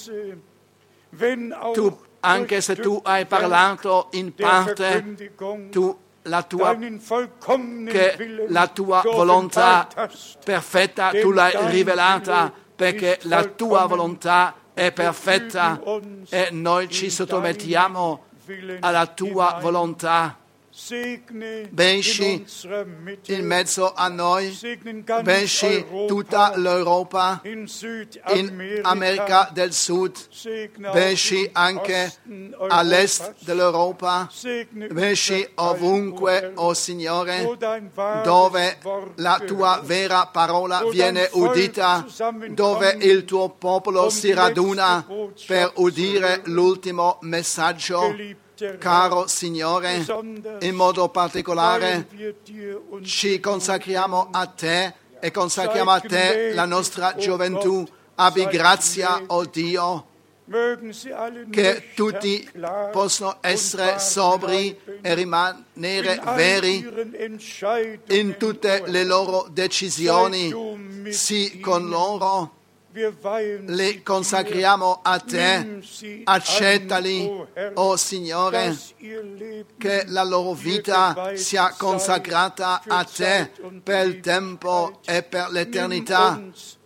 Tu, anche se tu hai parlato in parte, tu, la tua, che la tua volontà perfetta tu l'hai rivelata, perché la tua volontà è perfetta e noi ci sottomettiamo alla tua volontà. Benci in mezzo a noi, benci tutta l'Europa, in America del Sud, benci anche all'est dell'Europa, benci ovunque, o oh Signore, dove la tua vera parola viene udita, dove il tuo popolo si raduna per udire l'ultimo messaggio. Caro Signore, in modo particolare ci consacriamo a Te e consacriamo a Te la nostra gioventù. Abbi grazia, o oh Dio, che tutti possano essere sobri e rimanere veri in tutte le loro decisioni. Sì, con loro li consacriamo a Te, accettali, o oh Signore, che la loro vita sia consacrata a Te per il tempo e per l'eternità.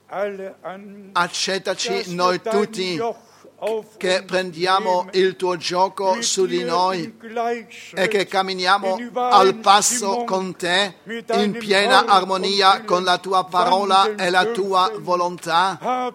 Accettaci noi tutti, che prendiamo il tuo gioco su di noi e che camminiamo al passo con Te, in piena armonia con la tua parola e la tua volontà.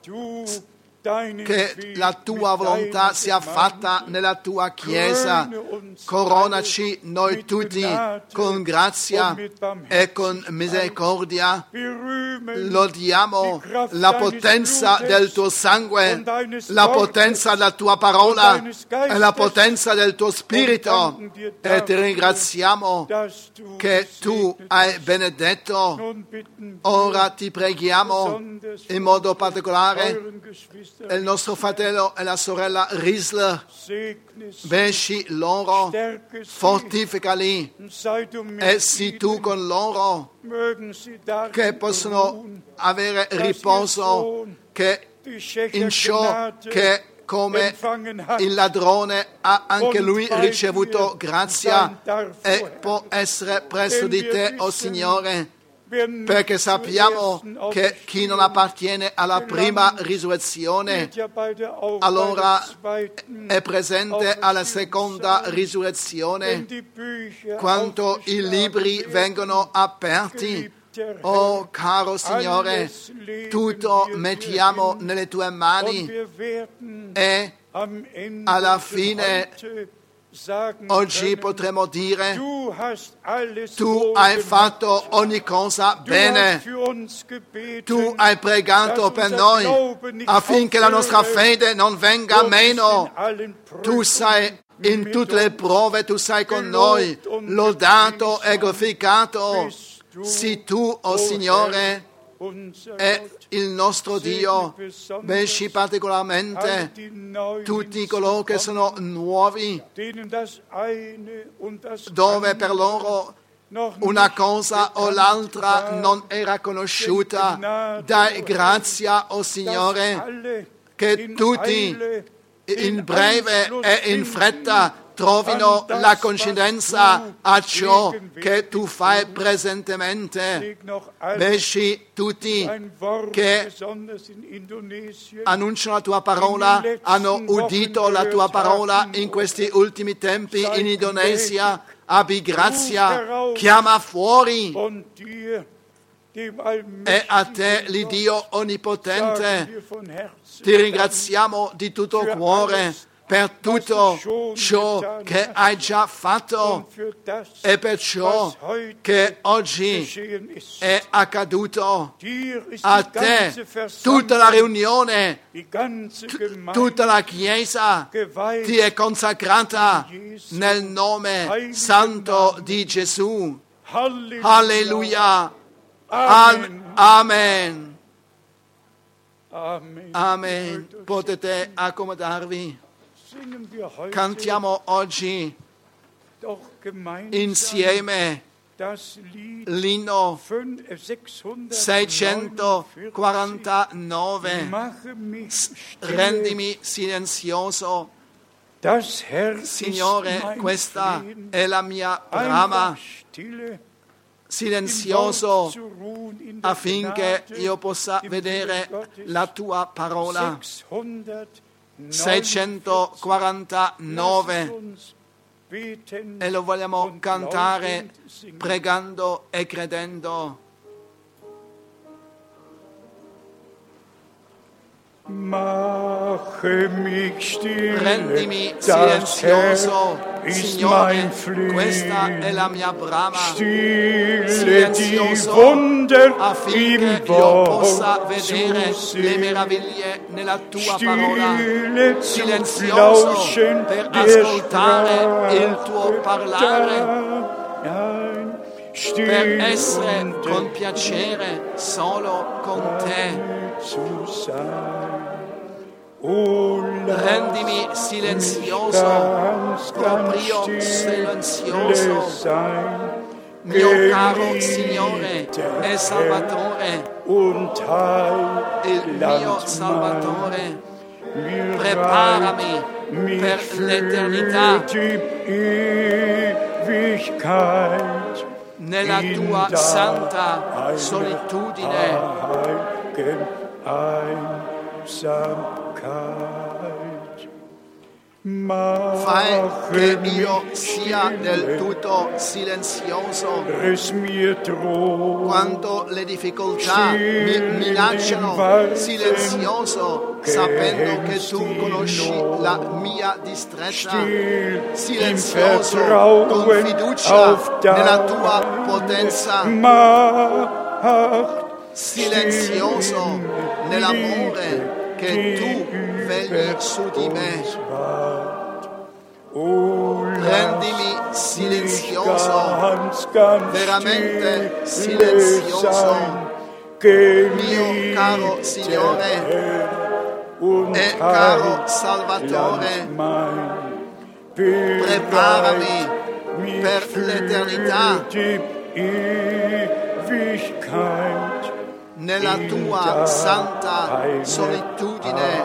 Che la tua volontà sia fatta nella tua Chiesa. Coronaci noi tutti con grazia e con misericordia. Lodiamo la potenza del tuo sangue, la potenza della tua parola e la potenza del tuo spirito. E ti ringraziamo che tu hai benedetto. Ora ti preghiamo in modo particolare il nostro fratello e la sorella Riesler, benci loro, fortificali e sii tu con loro, che possono avere riposo, che in ciò che come il ladrone ha anche lui ricevuto grazia e può essere presso di te, o oh Signore, perché sappiamo che chi non appartiene alla prima risurrezione allora è presente alla seconda risurrezione. Quando i libri vengono aperti, oh caro Signore, tutto mettiamo nelle tue mani e alla fine oggi potremo dire: tu hai fatto ogni cosa bene, tu hai pregato per noi affinché la nostra fede non venga meno. Tu sei in tutte le prove, tu sei con noi, lodato e glorificato sii tu, o oh Signore, e il nostro Dio. Benci particolarmente tutti coloro che sono nuovi, dove per loro una cosa o l'altra non era conosciuta. Dai grazia, o oh Signore, che tutti in breve e in fretta trovino la coincidenza a ciò che tu fai presentemente. Benci tutti che annunciano la tua parola, hanno udito la tua parola in questi ultimi tempi in Indonesia. Abbi grazia, chiama fuori. E a te, l'Iddio Onnipotente, ti ringraziamo di tutto cuore per tutto ciò che hai già fatto e per ciò che oggi è accaduto. A te tutta la riunione, t- tutta la Chiesa ti è consacrata nel nome santo di Gesù. Alleluia. Amen. Amen. Amen. Potete accomodarvi. Cantiamo oggi insieme l'inno seicentoquarantanove. Rendimi silenzioso. Signore, questa è la mia brama. Silenzioso affinché io possa vedere la tua parola. seicentoquarantanove e lo vogliamo cantare pregando e credendo. Rendimi silenzioso, Signore, questa è la mia brama. Silenzioso affinché io possa vedere le meraviglie nella tua parola. Silenzioso per ascoltare il tuo parlare, per essere con piacere solo con te. Rendimi silenzioso, proprio silenzioso, mio caro Signore e Salvatore, il mio Salvatore. Preparami per l'eternità nella tua santa solitudine. Fai che io sia del tutto silenzioso quando le difficoltà mi minacciano, silenzioso sapendo che tu conosci la mia distretta, silenzioso con fiducia nella tua potenza, silenzioso nell'amore che tu vegli su di me. Rendimi silenzioso, veramente silenzioso, mio caro Signore e caro Salvatore. Preparami per l'eternità nella tua santa solitudine.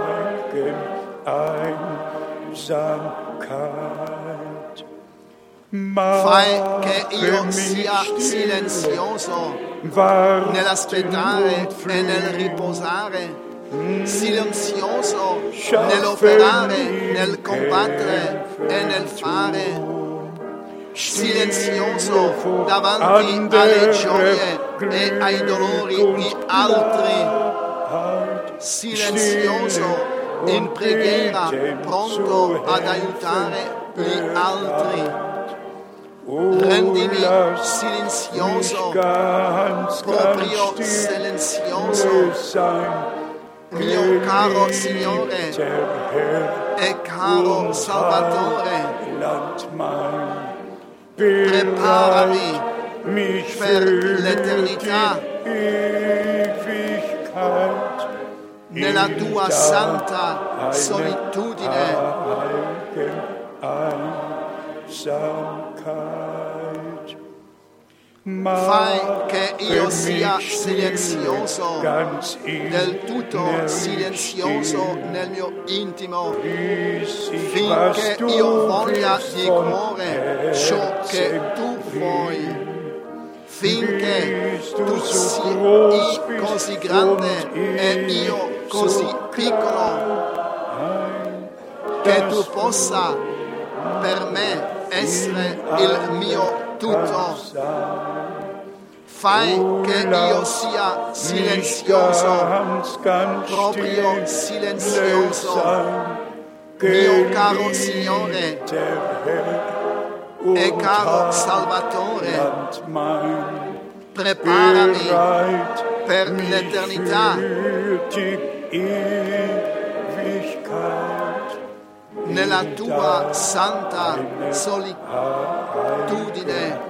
Fai che io sia silenzioso nell'aspettare e nel riposare, silenzioso nell'operare, nel combattere e nel fare, silenzioso davanti alle gioie e ai dolori di altri, silenzioso in preghiera, pronto ad aiutare gli altri. Rendimi silenzioso, proprio silenzioso, mio caro Signore e caro Salvatore. Preparami per l'eternità nella tua santa solitudine. Fai che io sia silenzioso, del tutto silenzioso nel mio intimo, finché io voglia di cuore ciò che tu vuoi, finché tu sia così grande e io così piccolo, che tu possa per me essere il mio tutto. Fai che io sia silenzioso, proprio silenzioso, mio caro Signore e caro Salvatore. Preparami per l'eternità, nella tua santa solitudine.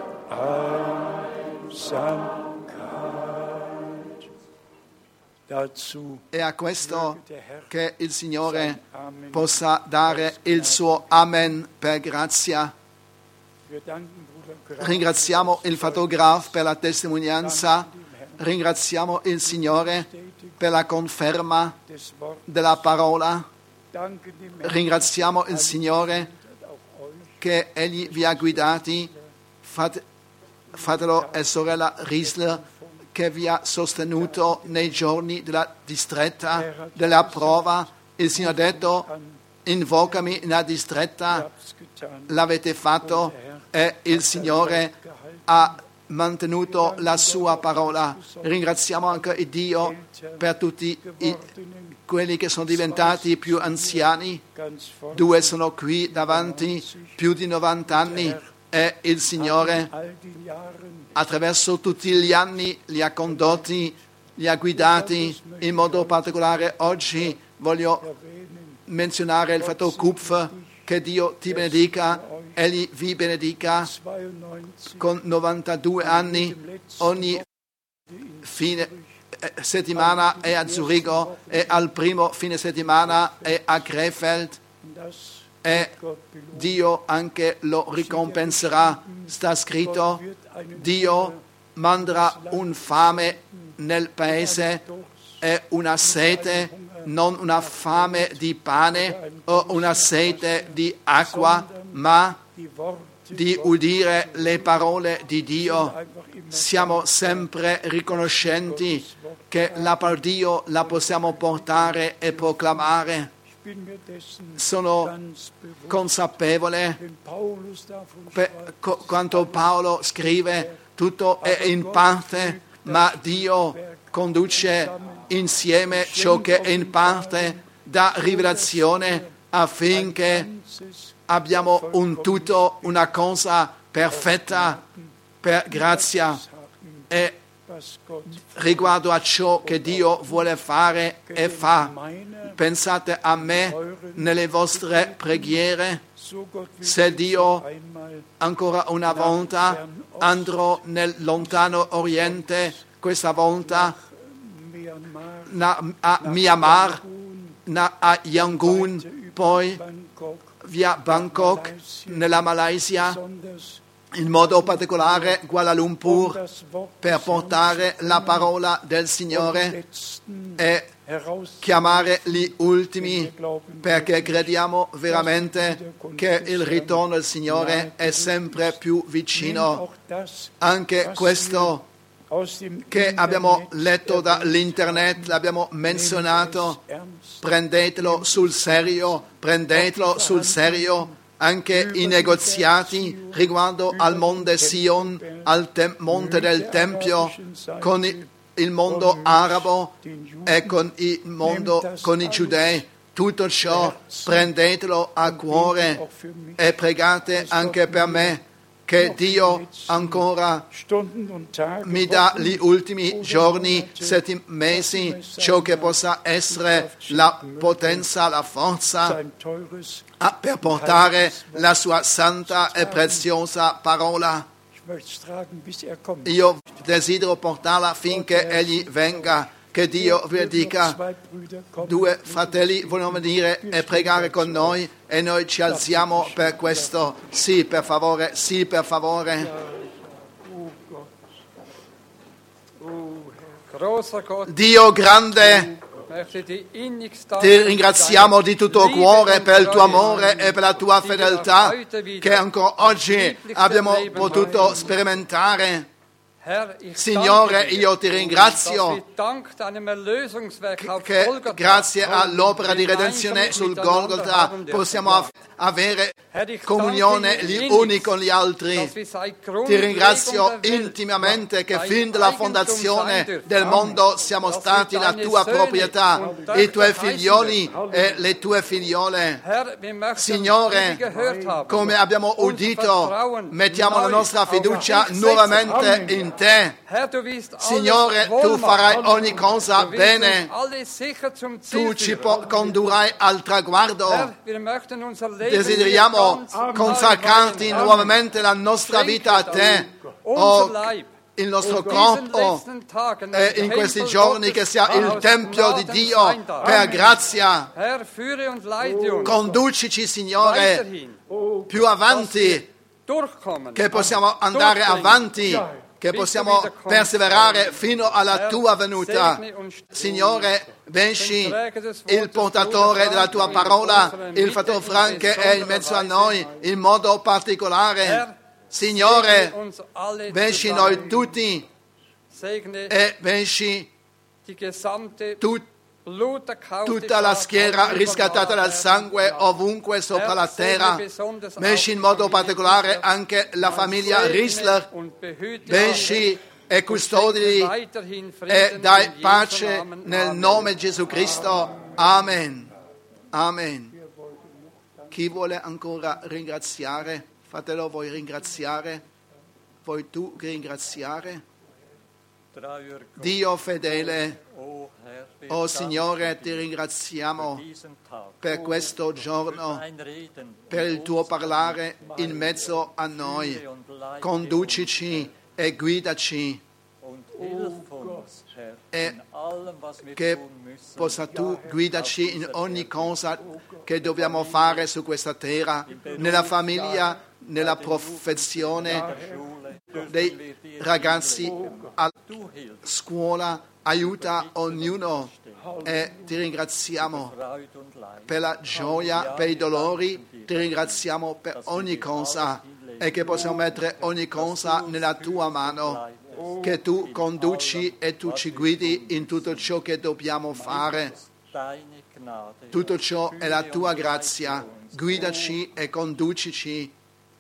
È a questo che il Signore possa dare il suo Amen per grazia. Ringraziamo il fotografo per la testimonianza, ringraziamo il Signore per la conferma della parola, ringraziamo il Signore che Egli vi ha guidati, fratello e sorella Riesler, che vi ha sostenuto nei giorni della distretta, della prova. Il Signore ha detto: invocami nella distretta, l'avete fatto e il Signore ha mantenuto la sua parola. Ringraziamo anche Dio per tutti i, quelli che sono diventati più anziani. Due sono qui davanti, più di novanta anni, e il Signore attraverso tutti gli anni li ha condotti, li ha guidati. In modo particolare oggi voglio menzionare il fratello Kupfer. Che Dio ti benedica, Egli vi benedica. Con novantadue anni ogni fine settimana è a Zurigo e al primo fine settimana è a Krefeld, e Dio anche lo ricompenserà. Sta scritto: Dio manderà un fame nel paese e una sete, non una fame di pane o una sete di acqua, ma di udire le parole di Dio. Siamo sempre riconoscenti che la parola di Dio la possiamo portare e proclamare. Sono consapevole per quanto Paolo scrive, tutto è in parte, ma Dio conduce insieme ciò che è in parte, dà rivelazione affinché abbiamo un tutto, una cosa perfetta per grazia. E riguardo a ciò che Dio vuole fare e fa, pensate a me nelle vostre preghiere. Se Dio ancora una volta andrò nel lontano Oriente, questa volta a Myanmar, a Yangon, poi via Bangkok nella Malaysia, in modo particolare Kuala Lumpur, per portare la parola del Signore e chiamare gli ultimi, perché crediamo veramente che il ritorno del Signore è sempre più vicino. Anche questo che abbiamo letto dall'internet, l'abbiamo menzionato, prendetelo sul serio, prendetelo sul serio. Anche i negoziati riguardo al monte Sion, al tem- monte del Tempio, con il, il mondo arabo e con il mondo, con i giudei, tutto ciò prendetelo a cuore e pregate anche per me, che Dio ancora mi dà gli ultimi giorni, settim- mesi, ciò che possa essere la potenza, la forza a, per portare la sua santa e preziosa parola. Io desidero portarla finché Egli venga. Che Dio vi dica. Due fratelli vogliono venire e pregare con noi e noi ci alziamo per questo. Sì, per favore, sì, per favore. Dio grande, ti ringraziamo di tutto cuore per il tuo amore e per la tua fedeltà che ancora oggi abbiamo potuto sperimentare. Signore, io ti ringrazio che grazie all'opera di redenzione sul Golgotha possiamo avere comunione gli uni con gli altri. Ti ringrazio intimamente che fin dalla fondazione del mondo siamo stati la tua proprietà, i tuoi figlioli e le tue figliole. Signore, come abbiamo udito, mettiamo la nostra fiducia nuovamente in te. Signore, tu farai ogni cosa bene, tu ci condurrai al traguardo. Desideriamo consacrarti nuovamente la nostra vita a te, oh, il nostro corpo, e in questi giorni che sia il Tempio di Dio per grazia. Conducici, Signore, più avanti, che possiamo andare avanti, che possiamo perseverare fino alla tua venuta. Signore, benci il portatore della tua parola, il fratello Frank che è in mezzo a noi in modo particolare. Signore, benci noi tutti e benci tutti. Tutta la schiera riscattata dal sangue ovunque sopra la terra, benci in modo particolare anche la famiglia Riesler, benci e custodi e dai pace nel nome di Gesù Cristo. Amen. Amen. Chi vuole ancora ringraziare? Fratello, vuoi ringraziare? Vuoi tu ringraziare? Dio fedele, oh Signore, ti ringraziamo per questo giorno, per il tuo parlare in mezzo a noi. Conducici e guidaci e che possa tu guidarci in ogni cosa che dobbiamo fare su questa terra, nella famiglia, nella professione dei ragazzi a scuola. Aiuta ognuno e ti ringraziamo per la gioia, per i dolori, ti ringraziamo per ogni cosa e che possiamo mettere ogni cosa nella tua mano, che tu conduci e tu ci guidi in tutto ciò che dobbiamo fare. Tutto ciò è la tua grazia, guidaci e conducici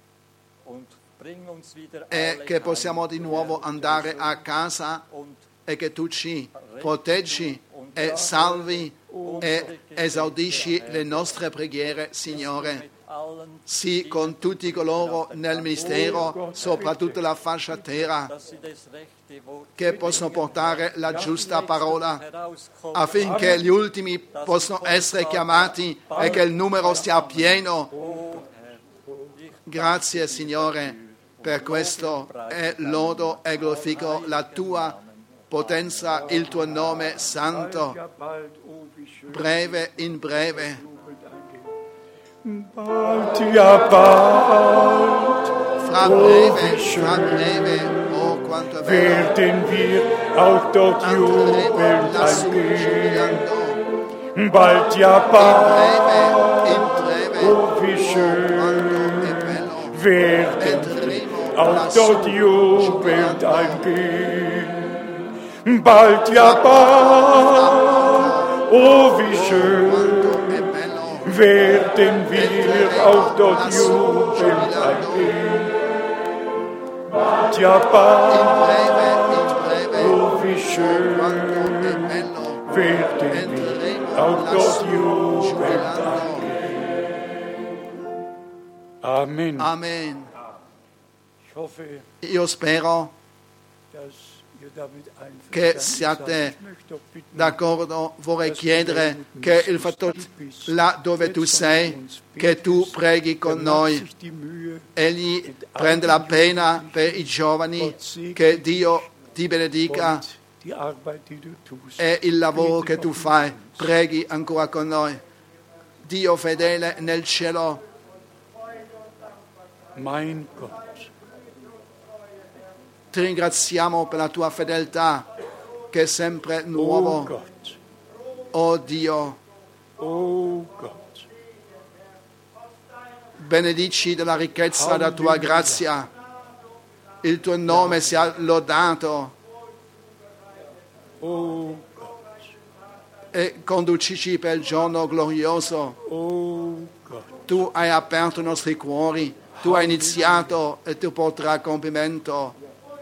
e che possiamo di nuovo andare a casa e che tu ci proteggi e salvi e esaudisci le nostre preghiere, Signore. Sì, con tutti coloro nel ministero, soprattutto la fascia terra, che possono portare la giusta parola, affinché gli ultimi possano essere chiamati e che il numero sia pieno. Grazie, Signore, per questo e lodo e glorifico la tua potenza, il tuo nome santo, breve in breve. Fra breve, fra breve, oh quanto è bello. Werden wir auch dort jubelnd eingehen. Bald ja bald, oh wie schön, werden wir auch dort jubelnd eingehen. Bald ja bald, oh wie schön, werden wir auch dort jubelnd eingehen. Bald ja bald, oh wie schön, werden wir auch dort jubelnd eingehen. Amen. Amen. Io spero che siate d'accordo. Vorrei chiedere che il fattore là dove tu sei, che tu preghi con noi. Egli prende la pena per i giovani, che Dio ti benedica e il lavoro che tu fai. Preghi ancora con noi. Dio fedele nel cielo, mein Gott, ti ringraziamo per la tua fedeltà che è sempre nuovo. Oh Gott, Oh Dio, oh Gott, benedici della ricchezza della tua grazia, il tuo nome sia lodato oh e conducici per il giorno glorioso. oh Gott, Tu hai aperto i nostri cuori, tu hai iniziato e tu porterai a compimento.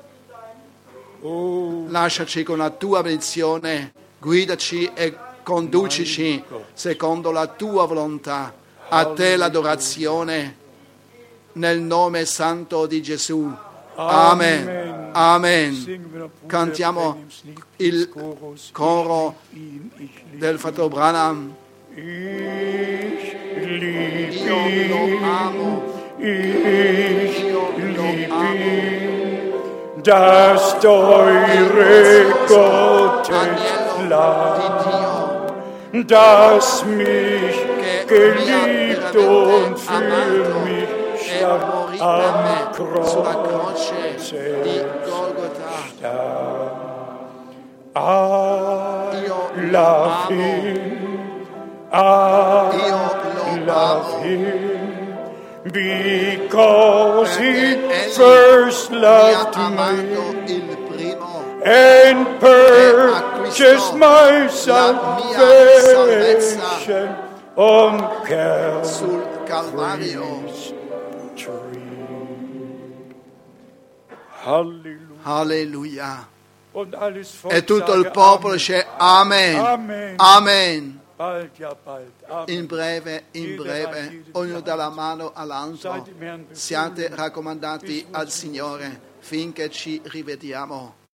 oh Lasciaci con la tua benedizione, guidaci e conducici secondo la tua volontà. A te l'adorazione nel nome santo di Gesù. Amen. Amen. Cantiamo il coro del fratello Branham. Io lo amo. ich Io lo amo. das teure Gottes Di Lamm, Dio, das mich che geliebt mi ha und veramente für amato mich e starb morì per am me sulla croce Kreuz. di Golgotha. I Io lo love amo. him, I Io lo love amo. him, because he Perché egli first mi ha loved me amato il primo and purchased my salvation on Calvary's sul Calvario. tree. Halleluja. Alleluia. Und alles Volk E tutto il sage popolo Amen. dice Amen. Amen. Amen. Bald, ja bald. Amen. In breve, in breve, ognuno dà la mano all'altro. Seid dem Herrn befohlen. Siate raccomandati al Signore finché ci rivediamo.